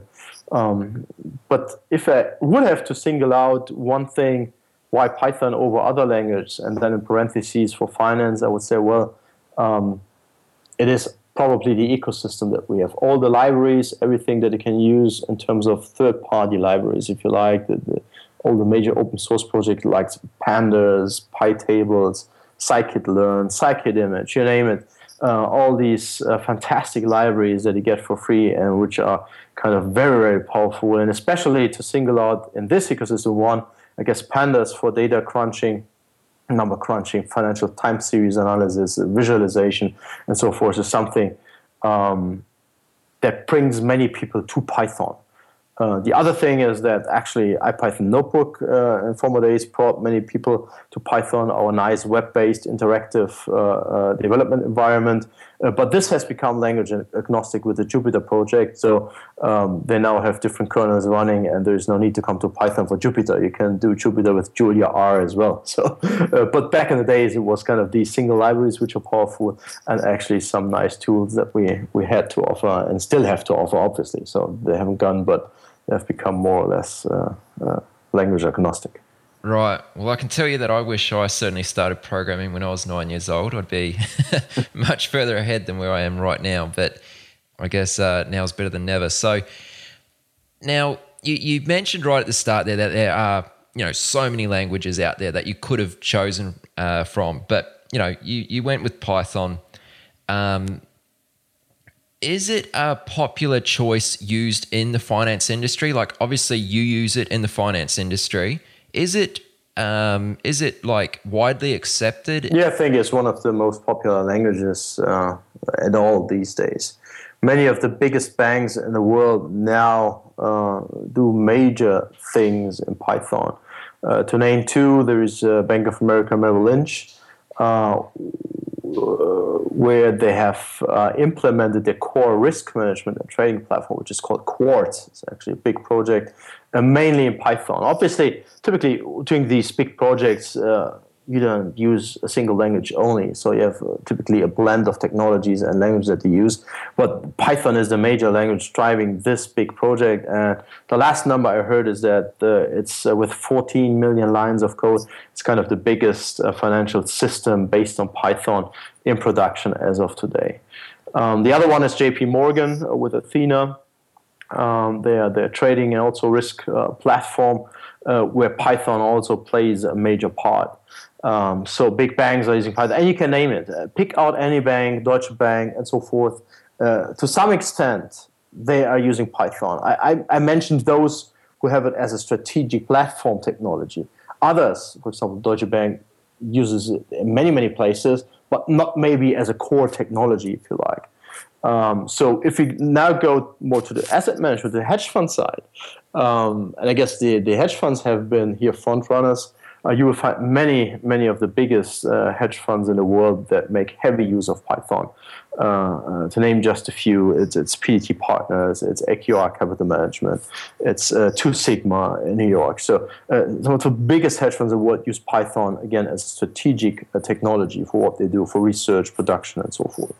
But if I would have to single out one thing, why Python over other languages, and then in parentheses for finance, I would say, well, it is probably the ecosystem that we have. All the libraries, everything that you can use in terms of third-party libraries, if you like, all the major open source projects like Pandas, PyTables, scikit-learn, scikit-image, you name it. All these fantastic libraries that you get for free and which are kind of very, very powerful. And especially to single out in this ecosystem one, I guess Pandas for data crunching, number crunching, financial time series analysis, visualization, and so forth is something that brings many people to Python. The other thing is that actually IPython Notebook in former days brought many people to Python, our nice web-based interactive development environment. But this has become language agnostic with the Jupyter project. So they now have different kernels running, and there's no need to come to Python for Jupyter. You can do Jupyter with Julia R as well. So, but back in the days, it was kind of these single libraries which are powerful, and actually some nice tools that we had to offer and still have to offer, obviously. So they haven't gone, but they have become more or less language agnostic. Right. Well, I can tell you that I wish I certainly started programming when I was 9 years old. I'd be much further ahead than where I am right now. But I guess now's better than never. So now you mentioned right at the start there that there are so many languages out there that you could have chosen from. But you went with Python. Is it a popular choice used in the finance industry? Like, obviously, you use it in the finance industry. Is it like widely accepted? Yeah, I think it's one of the most popular languages at all these days. Many of the biggest banks in the world now do major things in Python. To name two, there is Bank of America Merrill Lynch. where they have implemented their core risk management and trading platform, which is called Quartz. It's actually a big project, mainly in Python. Obviously, typically doing these big projects, you don't use a single language only. So you have typically a blend of technologies and languages that you use. But Python is the major language driving this big project. And the last number I heard is that it's with 14 million lines of code. It's kind of the biggest financial system based on Python in production as of today. The other one is JP Morgan with Athena. They're trading and also risk platform where Python also plays a major part. So big banks are using Python, and you can name it. Pick out any bank, Deutsche Bank, and so forth. To some extent, they are using Python. I mentioned those who have it as a strategic platform technology. Others, for example, Deutsche Bank uses it in many, many places, but not maybe as a core technology, if you like. So if we now go more to the asset management, the hedge fund side, and I guess the hedge funds have been here front runners. You will find many of the biggest hedge funds in the world that make heavy use of Python. To name just a few, it's PDT Partners, it's AQR Capital Management, it's Two Sigma in New York. So some of the biggest hedge funds in the world use Python, again, as a strategic technology for what they do for research, production, and so forth.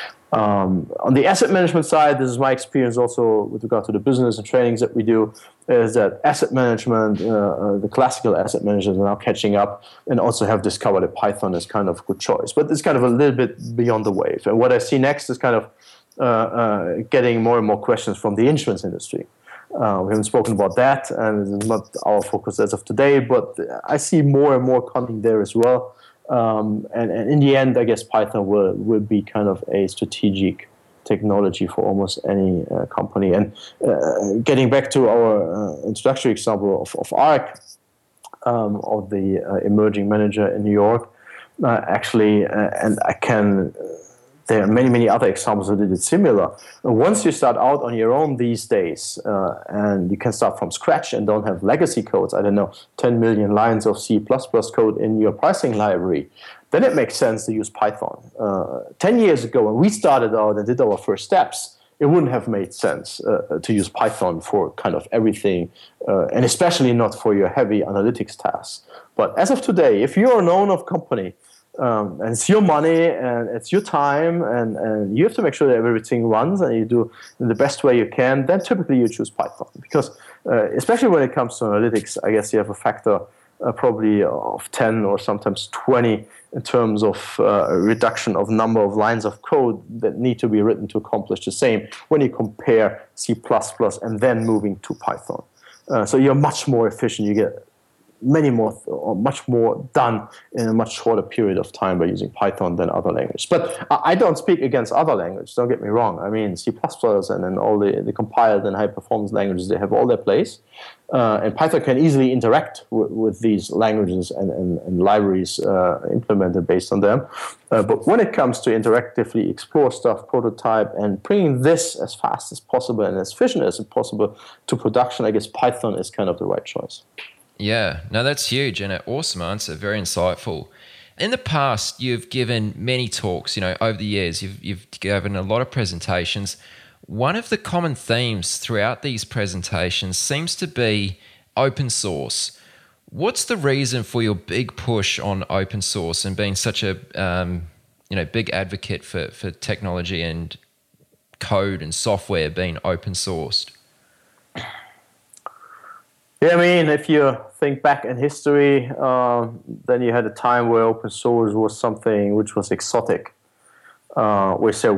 On the asset management side, this is my experience also with regard to the business and trainings that we do, is that asset management, the classical asset managers are now catching up and also have discovered that Python is kind of a good choice. But it's kind of a little bit beyond the wave. And what I see next is kind of getting more and more questions from the insurance industry. We haven't spoken about that, and it's not our focus as of today, but I see more and more coming there as well. And in the end, I guess Python will be kind of a strategic technology for almost any company. And getting back to our introductory example of ARK, of the emerging manager in New York, actually, and I can... There are many other examples that did it similar. Once you start out on your own these days, and you can start from scratch and don't have legacy codes, 10 million lines of C++ code in your pricing library, then it makes sense to use Python. 10 years ago, when we started out and did our first steps, it wouldn't have made sense to use Python for kind of everything, and especially not for your heavy analytics tasks. But as of today, if you're an owner of a company, and it's your money and it's your time, and you have to make sure that everything runs and you do in the best way you can, then typically you choose Python. Because especially when it comes to analytics, I guess you have a factor probably of 10 or sometimes 20 in terms of reduction of number of lines of code that need to be written to accomplish the same when you compare C++ and then moving to Python. So you're much more efficient. You get much more done in a much shorter period of time by using Python than other languages. But I don't speak against other languages, don't get me wrong. I mean, C++ and then all the compiled and high-performance languages, they have all their place. And Python can easily interact with these languages and libraries implemented based on them. But when it comes to interactively explore stuff, prototype, and bringing this as fast as possible and as efficient as possible to production, I guess Python is kind of the right choice. Yeah, no, that's huge and an awesome answer, very insightful. In the past, you've given many talks, over the years, you've given a lot of presentations. One of the common themes throughout these presentations seems to be open source. What's the reason for your big push on open source and being such a big advocate for technology and code and software being open sourced? Yeah, I mean, if you think back in history, then you had a time where open source was something which was exotic. We said,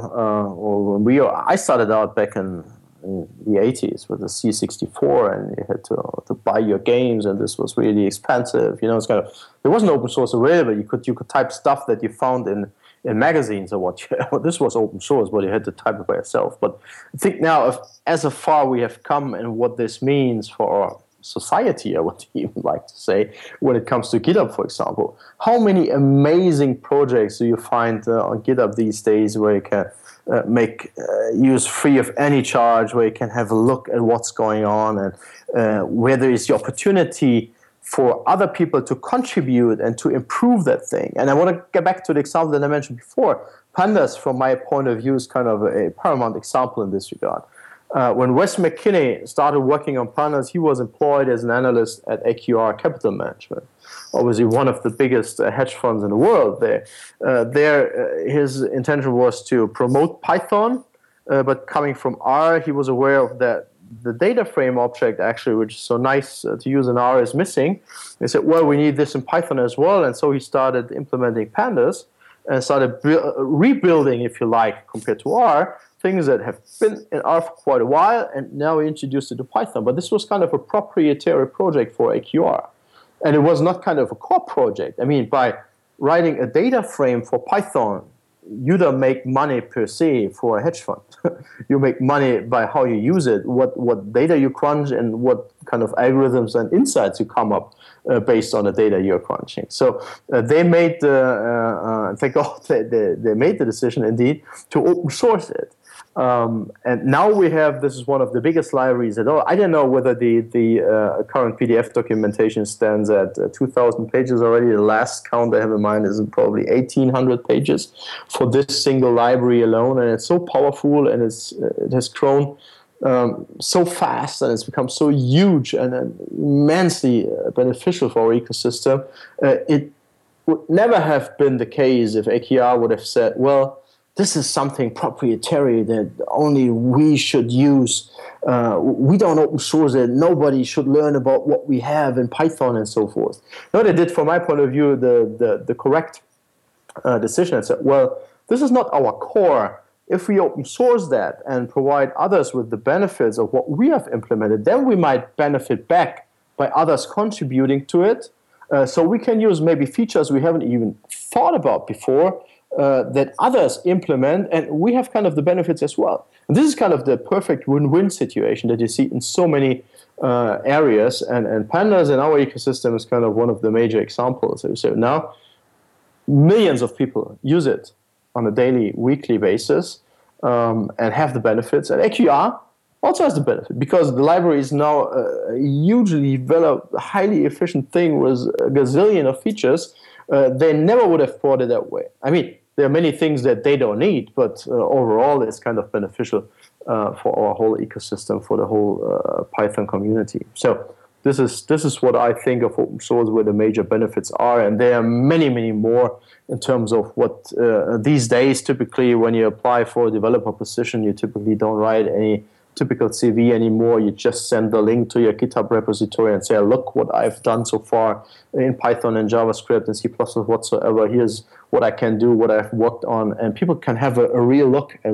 I started out back in the 80s with the C64, and you had to buy your games, and this was really expensive. It's kind of, there wasn't open source available. You could type stuff that you found in magazines or what. This was open source, but you had to type it by yourself. But I think now, as far we have come and what this means for our society, I would even like to say, when it comes to GitHub, for example, how many amazing projects do you find on GitHub these days where you can make use free of any charge, where you can have a look at what's going on, and where there is the opportunity for other people to contribute and to improve that thing. And I want to get back to the example that I mentioned before. Pandas, from my point of view, is kind of a paramount example in this regard. When Wes McKinney started working on Pandas, he was employed as an analyst at AQR Capital Management, obviously one of the biggest hedge funds in the world there. His intention was to promote Python, but coming from R, he was aware of that the data frame object, actually, which is so nice to use in R, is missing. He said, well, we need this in Python as well, and so he started implementing Pandas and started rebuilding, if you like, compared to R, things that have been in R for quite a while, and now we introduced it to Python. But this was kind of a proprietary project for AQR. And it was not kind of a core project. I mean, by writing a data frame for Python, you don't make money per se for a hedge fund. You make money by how you use it, what data you crunch, and what kind of algorithms and insights you come up based on the data you're crunching. So they made thank God they made the decision indeed to open source it. And now we have, this is one of the biggest libraries at all. I don't know whether the current PDF documentation stands at 2,000 pages already. The last count I have in mind is probably 1,800 pages for this single library alone. And it's so powerful, and it has grown so fast, and it's become so huge and immensely beneficial for our ecosystem. It would never have been the case if AQR would have said, well, this is something proprietary that only we should use. We don't open source it. Nobody should learn about what we have in Python and so forth. No, they did, from my point of view, the correct decision and said, well, this is not our core. If we open source that and provide others with the benefits of what we have implemented, then we might benefit back by others contributing to it. So we can use maybe features we haven't even thought about before, that others implement, and we have kind of the benefits as well. And this is kind of the perfect win-win situation that you see in so many areas, and Pandas in our ecosystem is kind of one of the major examples. So now millions of people use it on a daily, weekly basis, and have the benefits. And AQR also has the benefit, because the library is now a hugely developed, highly efficient thing with a gazillion of features. They never would have brought it that way. I mean, there are many things that they don't need, but overall it's kind of beneficial for our whole ecosystem, for the whole Python community. So this is what I think of open source, where the major benefits are, and there are many, many more in terms of what these days, typically when you apply for a developer position, you typically don't write any typical CV anymore. You just send the link to your GitHub repository and say, look what I've done so far in Python and JavaScript and C++ whatsoever. Here's what I can do, what I've worked on, and people can have a real look at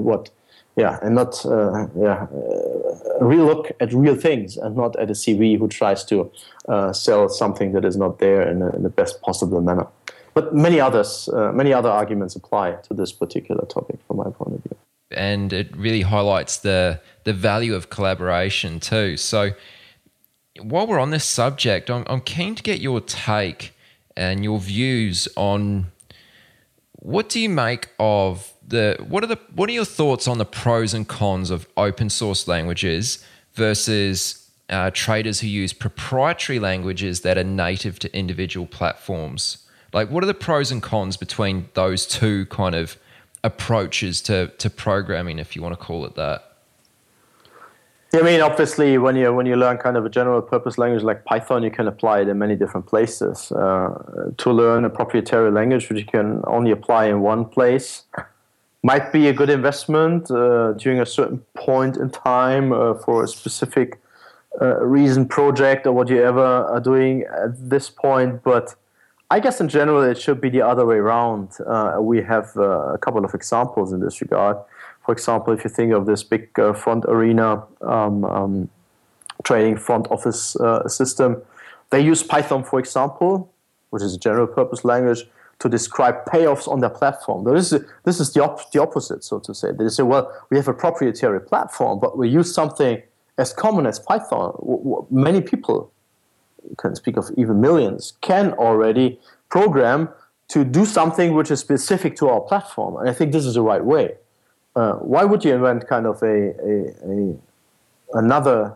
a real look at real things, and not at a CV who tries to sell something that is not there in the best possible manner. But many other arguments apply to this particular topic from my point of view. And it really highlights the value of collaboration too. So while we're on this subject, I'm keen to get your take and your views on what do you make of what are your thoughts on the pros and cons of open source languages versus traders who use proprietary languages that are native to individual platforms? Like, what are the pros and cons between those two kind of approaches to programming, if you want to call it that? I mean, obviously, when you learn kind of a general purpose language like Python, you can apply it in many different places. To learn a proprietary language, which you can only apply in one place, might be a good investment during a certain point in time for a specific reason, project, or whatever are doing at this point. But I guess in general, it should be the other way around. We have a couple of examples in this regard. For example, if you think of this big front arena trading front office system, they use Python, for example, which is a general purpose language, to describe payoffs on their platform. This is the opposite, so to say. They say, well, we have a proprietary platform, but we use something as common as Python. Many people, you can speak of even millions, can already program to do something which is specific to our platform. And I think this is the right way. Why would you invent kind of another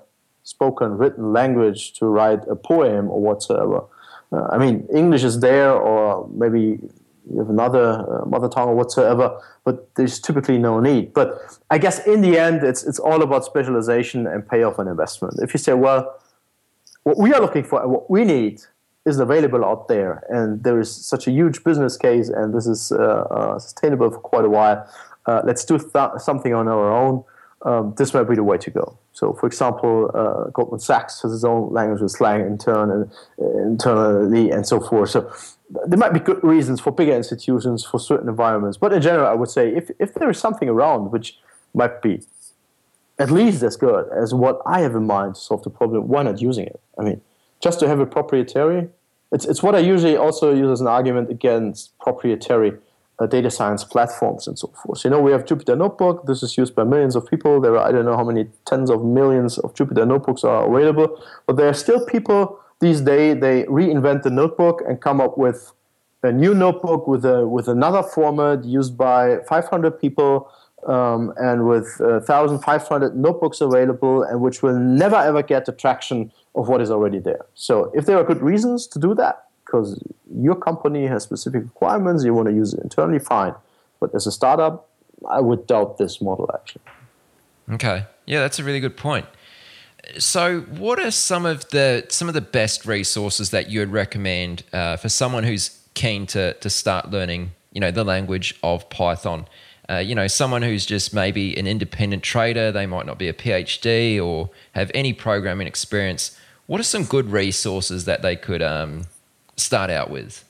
spoken, written language to write a poem or whatsoever. I mean, English is there, or maybe you have another mother tongue or whatsoever, but there's typically no need. But I guess in the end, it's all about specialization and payoff and investment. If you say, well, what we are looking for and what we need is available out there, and there is such a huge business case, and this is sustainable for quite a while, let's do something on our own. This might be the way to go. So, for example, Goldman Sachs has its own language with slang internally and so forth. So there might be good reasons for bigger institutions for certain environments. But in general, I would say if there is something around which might be at least as good as what I have in mind to solve the problem, why not using it? I mean, just to have a proprietary, it's what I usually also use as an argument against proprietary data science platforms and so forth. You know, we have Jupyter Notebook. This is used by millions of people. There are, I don't know how many tens of millions of Jupyter Notebooks are available, but there are still people these days, they reinvent the notebook and come up with a new notebook with another format used by 500 people and with 1,500 notebooks available, and which will never ever get the traction of what is already there. So if there are good reasons to do that, because your company has specific requirements, you want to use it internally, fine. But as a startup, I would doubt this model, actually. Okay. Yeah, that's a really good point. So what are some of the best resources that you would recommend for someone who's keen to start learning, the language of Python? Someone who's just maybe an independent trader, they might not be a PhD or have any programming experience. What are some good resources that they could start out with?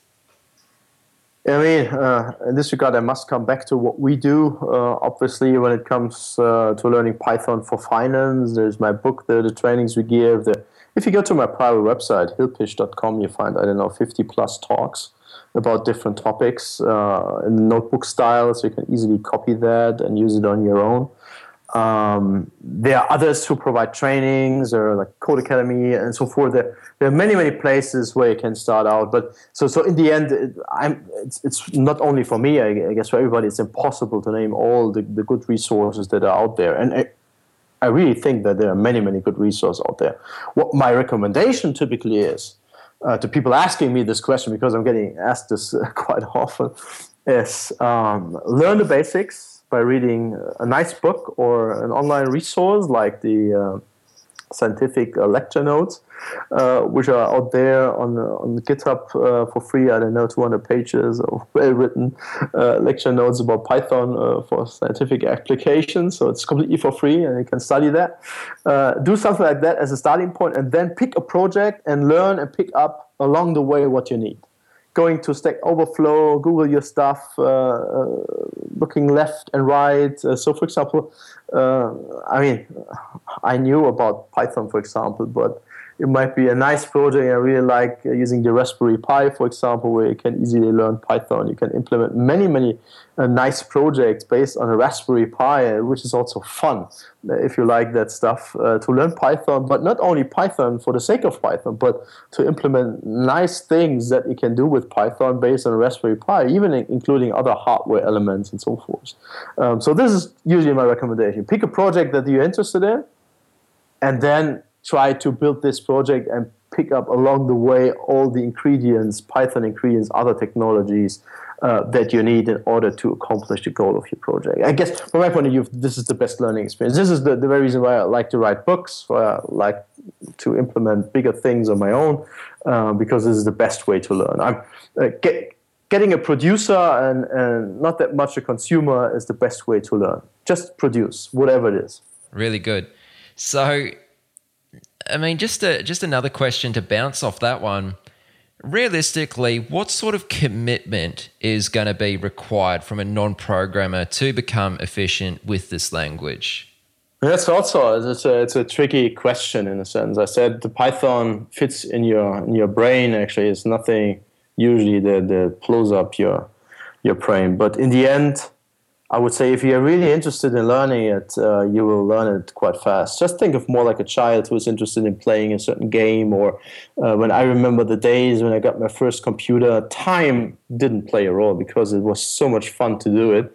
I mean, in this regard, I must come back to what we do. Obviously, when it comes to learning Python for finance, there's my book, the trainings we give. If you go to my private website, hillpish.com, you find, 50 plus talks about different topics in notebook style, so you can easily copy that and use it on your own. There are others who provide trainings, or like Code Academy and so forth. There are many, many places where you can start out. But so in the end, it's not only for me. I guess for everybody, it's impossible to name all the good resources that are out there. And I really think that there are many, many good resources out there. What my recommendation typically is to people asking me this question, because I'm getting asked this quite often, is learn the basics by reading a nice book or an online resource like the scientific lecture notes, which are out there on GitHub for free. 200 pages of well-written lecture notes about Python for scientific applications. So it's completely for free, and you can study that. Do something like that as a starting point, and then pick a project and learn and pick up along the way what you need. Going to Stack Overflow, Google your stuff, looking left and right. So, for example, I knew about Python, for example, but it might be a nice project. I really like using the Raspberry Pi, for example, where you can easily learn Python. You can implement many, many nice projects based on a Raspberry Pi, which is also fun, if you like that stuff, to learn Python. But not only Python for the sake of Python, but to implement nice things that you can do with Python based on a Raspberry Pi, even including other hardware elements and so forth. So this is usually my recommendation. Pick a project that you're interested in, and then try to build this project and pick up along the way all the ingredients, Python ingredients, other technologies that you need in order to accomplish the goal of your project. I guess from my point of view, this is the best learning experience. This is the very reason why I like to write books, why I like to implement bigger things on my own, because this is the best way to learn. I'm getting a producer and not that much a consumer is the best way to learn. Just produce, whatever it is. Really good. So, I mean, just another question to bounce off that one. Realistically, what sort of commitment is going to be required from a non-programmer to become efficient with this language? That's also it's a tricky question in a sense. I said the Python fits in your brain. Actually, it's nothing usually that blows up your brain. But in the end, I would say if you're really interested in learning it, you will learn it quite fast. Just think of more like a child who is interested in playing a certain game, or when I remember the days when I got my first computer, time didn't play a role because it was so much fun to do it.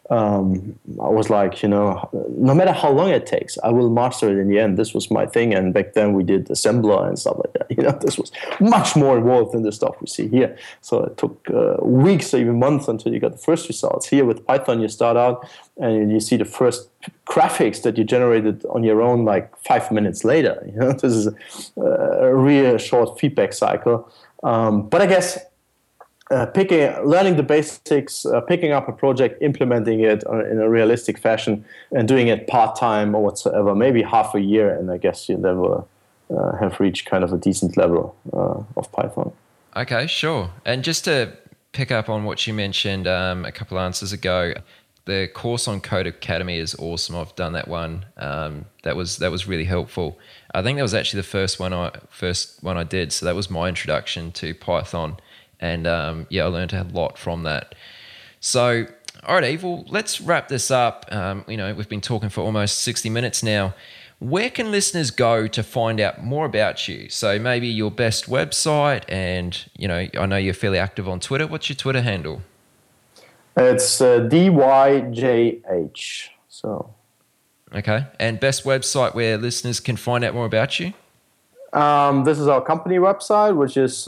I was like, no matter how long it takes, I will master it in the end. This was my thing. And back then we did assembler and stuff like that. This was much more involved than the stuff we see here. So it took weeks or even months until you got the first results. Here with Python, you start out and you see the first graphics that you generated on your own like 5 minutes later. This is a real short feedback cycle. But I guess learning the basics, picking up a project, implementing it in a realistic fashion, and doing it part-time or whatsoever, maybe half a year, and I guess you then will have reached kind of a decent level of Python. Okay, sure. And just to pick up on what you mentioned a couple of answers ago, the course on Codecademy is awesome. I've done that one. That was really helpful. I think that was actually the first one I did. So that was my introduction to Python. And I learned a lot from that. So, all right, Eve, well, let's wrap this up. We've been talking for almost 60 minutes now. Where can listeners go to find out more about you? So maybe your best website, and, I know you're fairly active on Twitter. What's your Twitter handle? It's DYJH. So. Okay. And best website where listeners can find out more about you? This is our company website, which is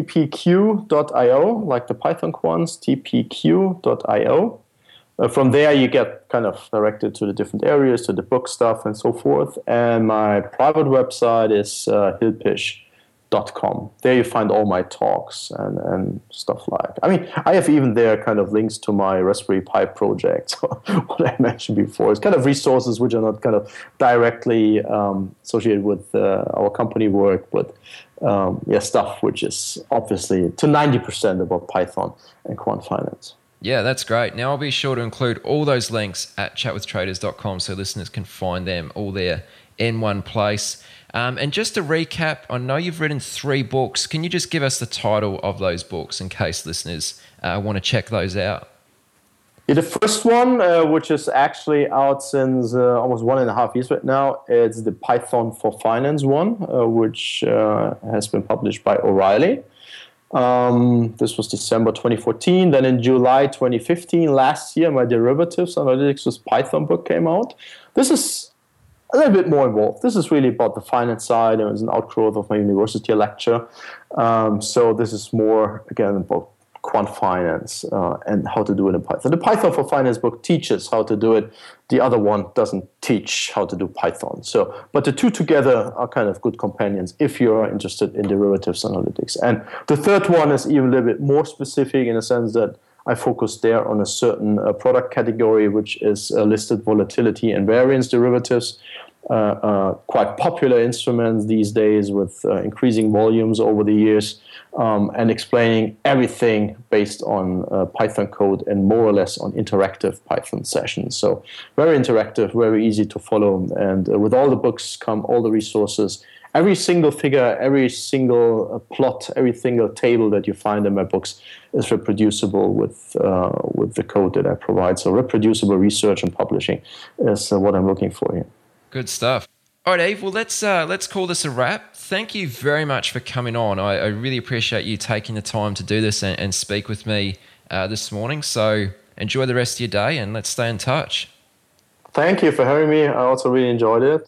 tpq.io, like the Python quants, tpq.io. From there, you get kind of directed to the different areas, to the book stuff and so forth. And my private website is hilpisch.com. There you find all my talks and stuff like. I mean, I have even there kind of links to my Raspberry Pi project, what I mentioned before. It's kind of resources which are not kind of directly associated with our company work, but stuff which is obviously to 90% about Python and quant finance. Yeah, that's great. Now I'll be sure to include all those links at chatwithtraders.com so listeners can find them all there in one place. And just to recap, I know you've written 3 books. Can you just give us the title of those books in case listeners want to check those out? Yeah, the first one, which is actually out since almost 1.5 years right now, it's the Python for Finance one, which has been published by O'Reilly. This was December 2014. Then in July 2015, last year, my Derivatives Analytics with Python book came out. This is a little bit more involved. This is really about the finance side. It was an outgrowth of my university lecture. So this is more, again, about quant finance and how to do it in Python. The Python for Finance book teaches how to do it. The other one doesn't teach how to do Python. But the two together are kind of good companions if you're interested in derivatives analytics. And the third one is even a little bit more specific in the sense that I focus there on a certain product category, which is listed volatility and variance derivatives. Quite popular instruments these days with increasing volumes over the years, and explaining everything based on Python code and more or less on interactive Python sessions. So very interactive, very easy to follow. And with all the books come all the resources. Every single figure, every single plot, every single table that you find in my books is reproducible with the code that I provide. So reproducible research and publishing is what I'm looking for here. Good stuff. All right, Eve, well, let's call this a wrap. Thank you very much for coming on. I really appreciate you taking the time to do this and speak with me this morning. So enjoy the rest of your day and let's stay in touch. Thank you for having me. I also really enjoyed it.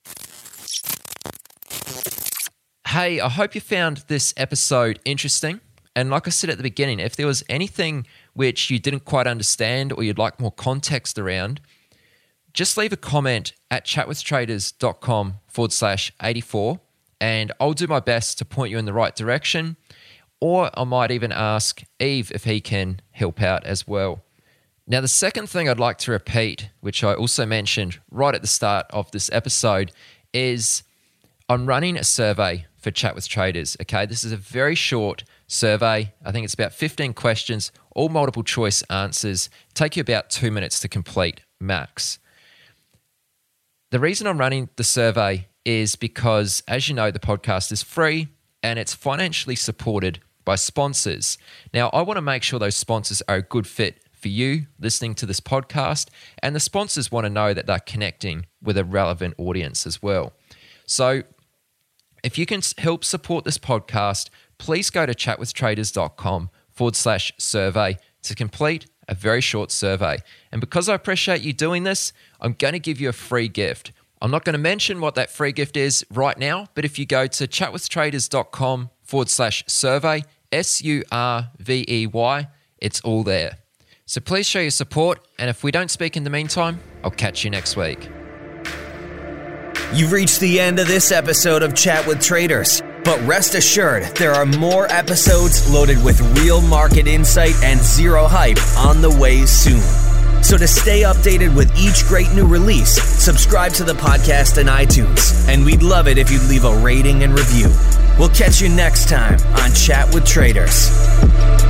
Hey, I hope you found this episode interesting. And like I said at the beginning, if there was anything which you didn't quite understand or you'd like more context around, just leave a comment at chatwithtraders.com/84 and I'll do my best to point you in the right direction. Or I might even ask Eve if he can help out as well. Now, the second thing I'd like to repeat, which I also mentioned right at the start of this episode, is I'm running a survey for Chat with Traders. Okay, this is a very short survey. I think it's about 15 questions, all multiple choice answers. Take you about 2 minutes to complete max. The reason I'm running the survey is because, as you know, the podcast is free and it's financially supported by sponsors. Now, I want to make sure those sponsors are a good fit for you listening to this podcast, and the sponsors want to know that they're connecting with a relevant audience as well. So if you can help support this podcast, please go to chatwithtraders.com/survey to complete a very short survey. And because I appreciate you doing this, I'm going to give you a free gift. I'm not going to mention what that free gift is right now, but if you go to chatwithtraders.com/survey, SURVEY, it's all there. So please show your support, and if we don't speak in the meantime, I'll catch you next week. You've reached the end of this episode of Chat with Traders, but rest assured there are more episodes loaded with real market insight and zero hype on the way soon. So to stay updated with each great new release, subscribe to the podcast in iTunes, and we'd love it if you'd leave a rating and review. We'll catch you next time on Chat with Traders.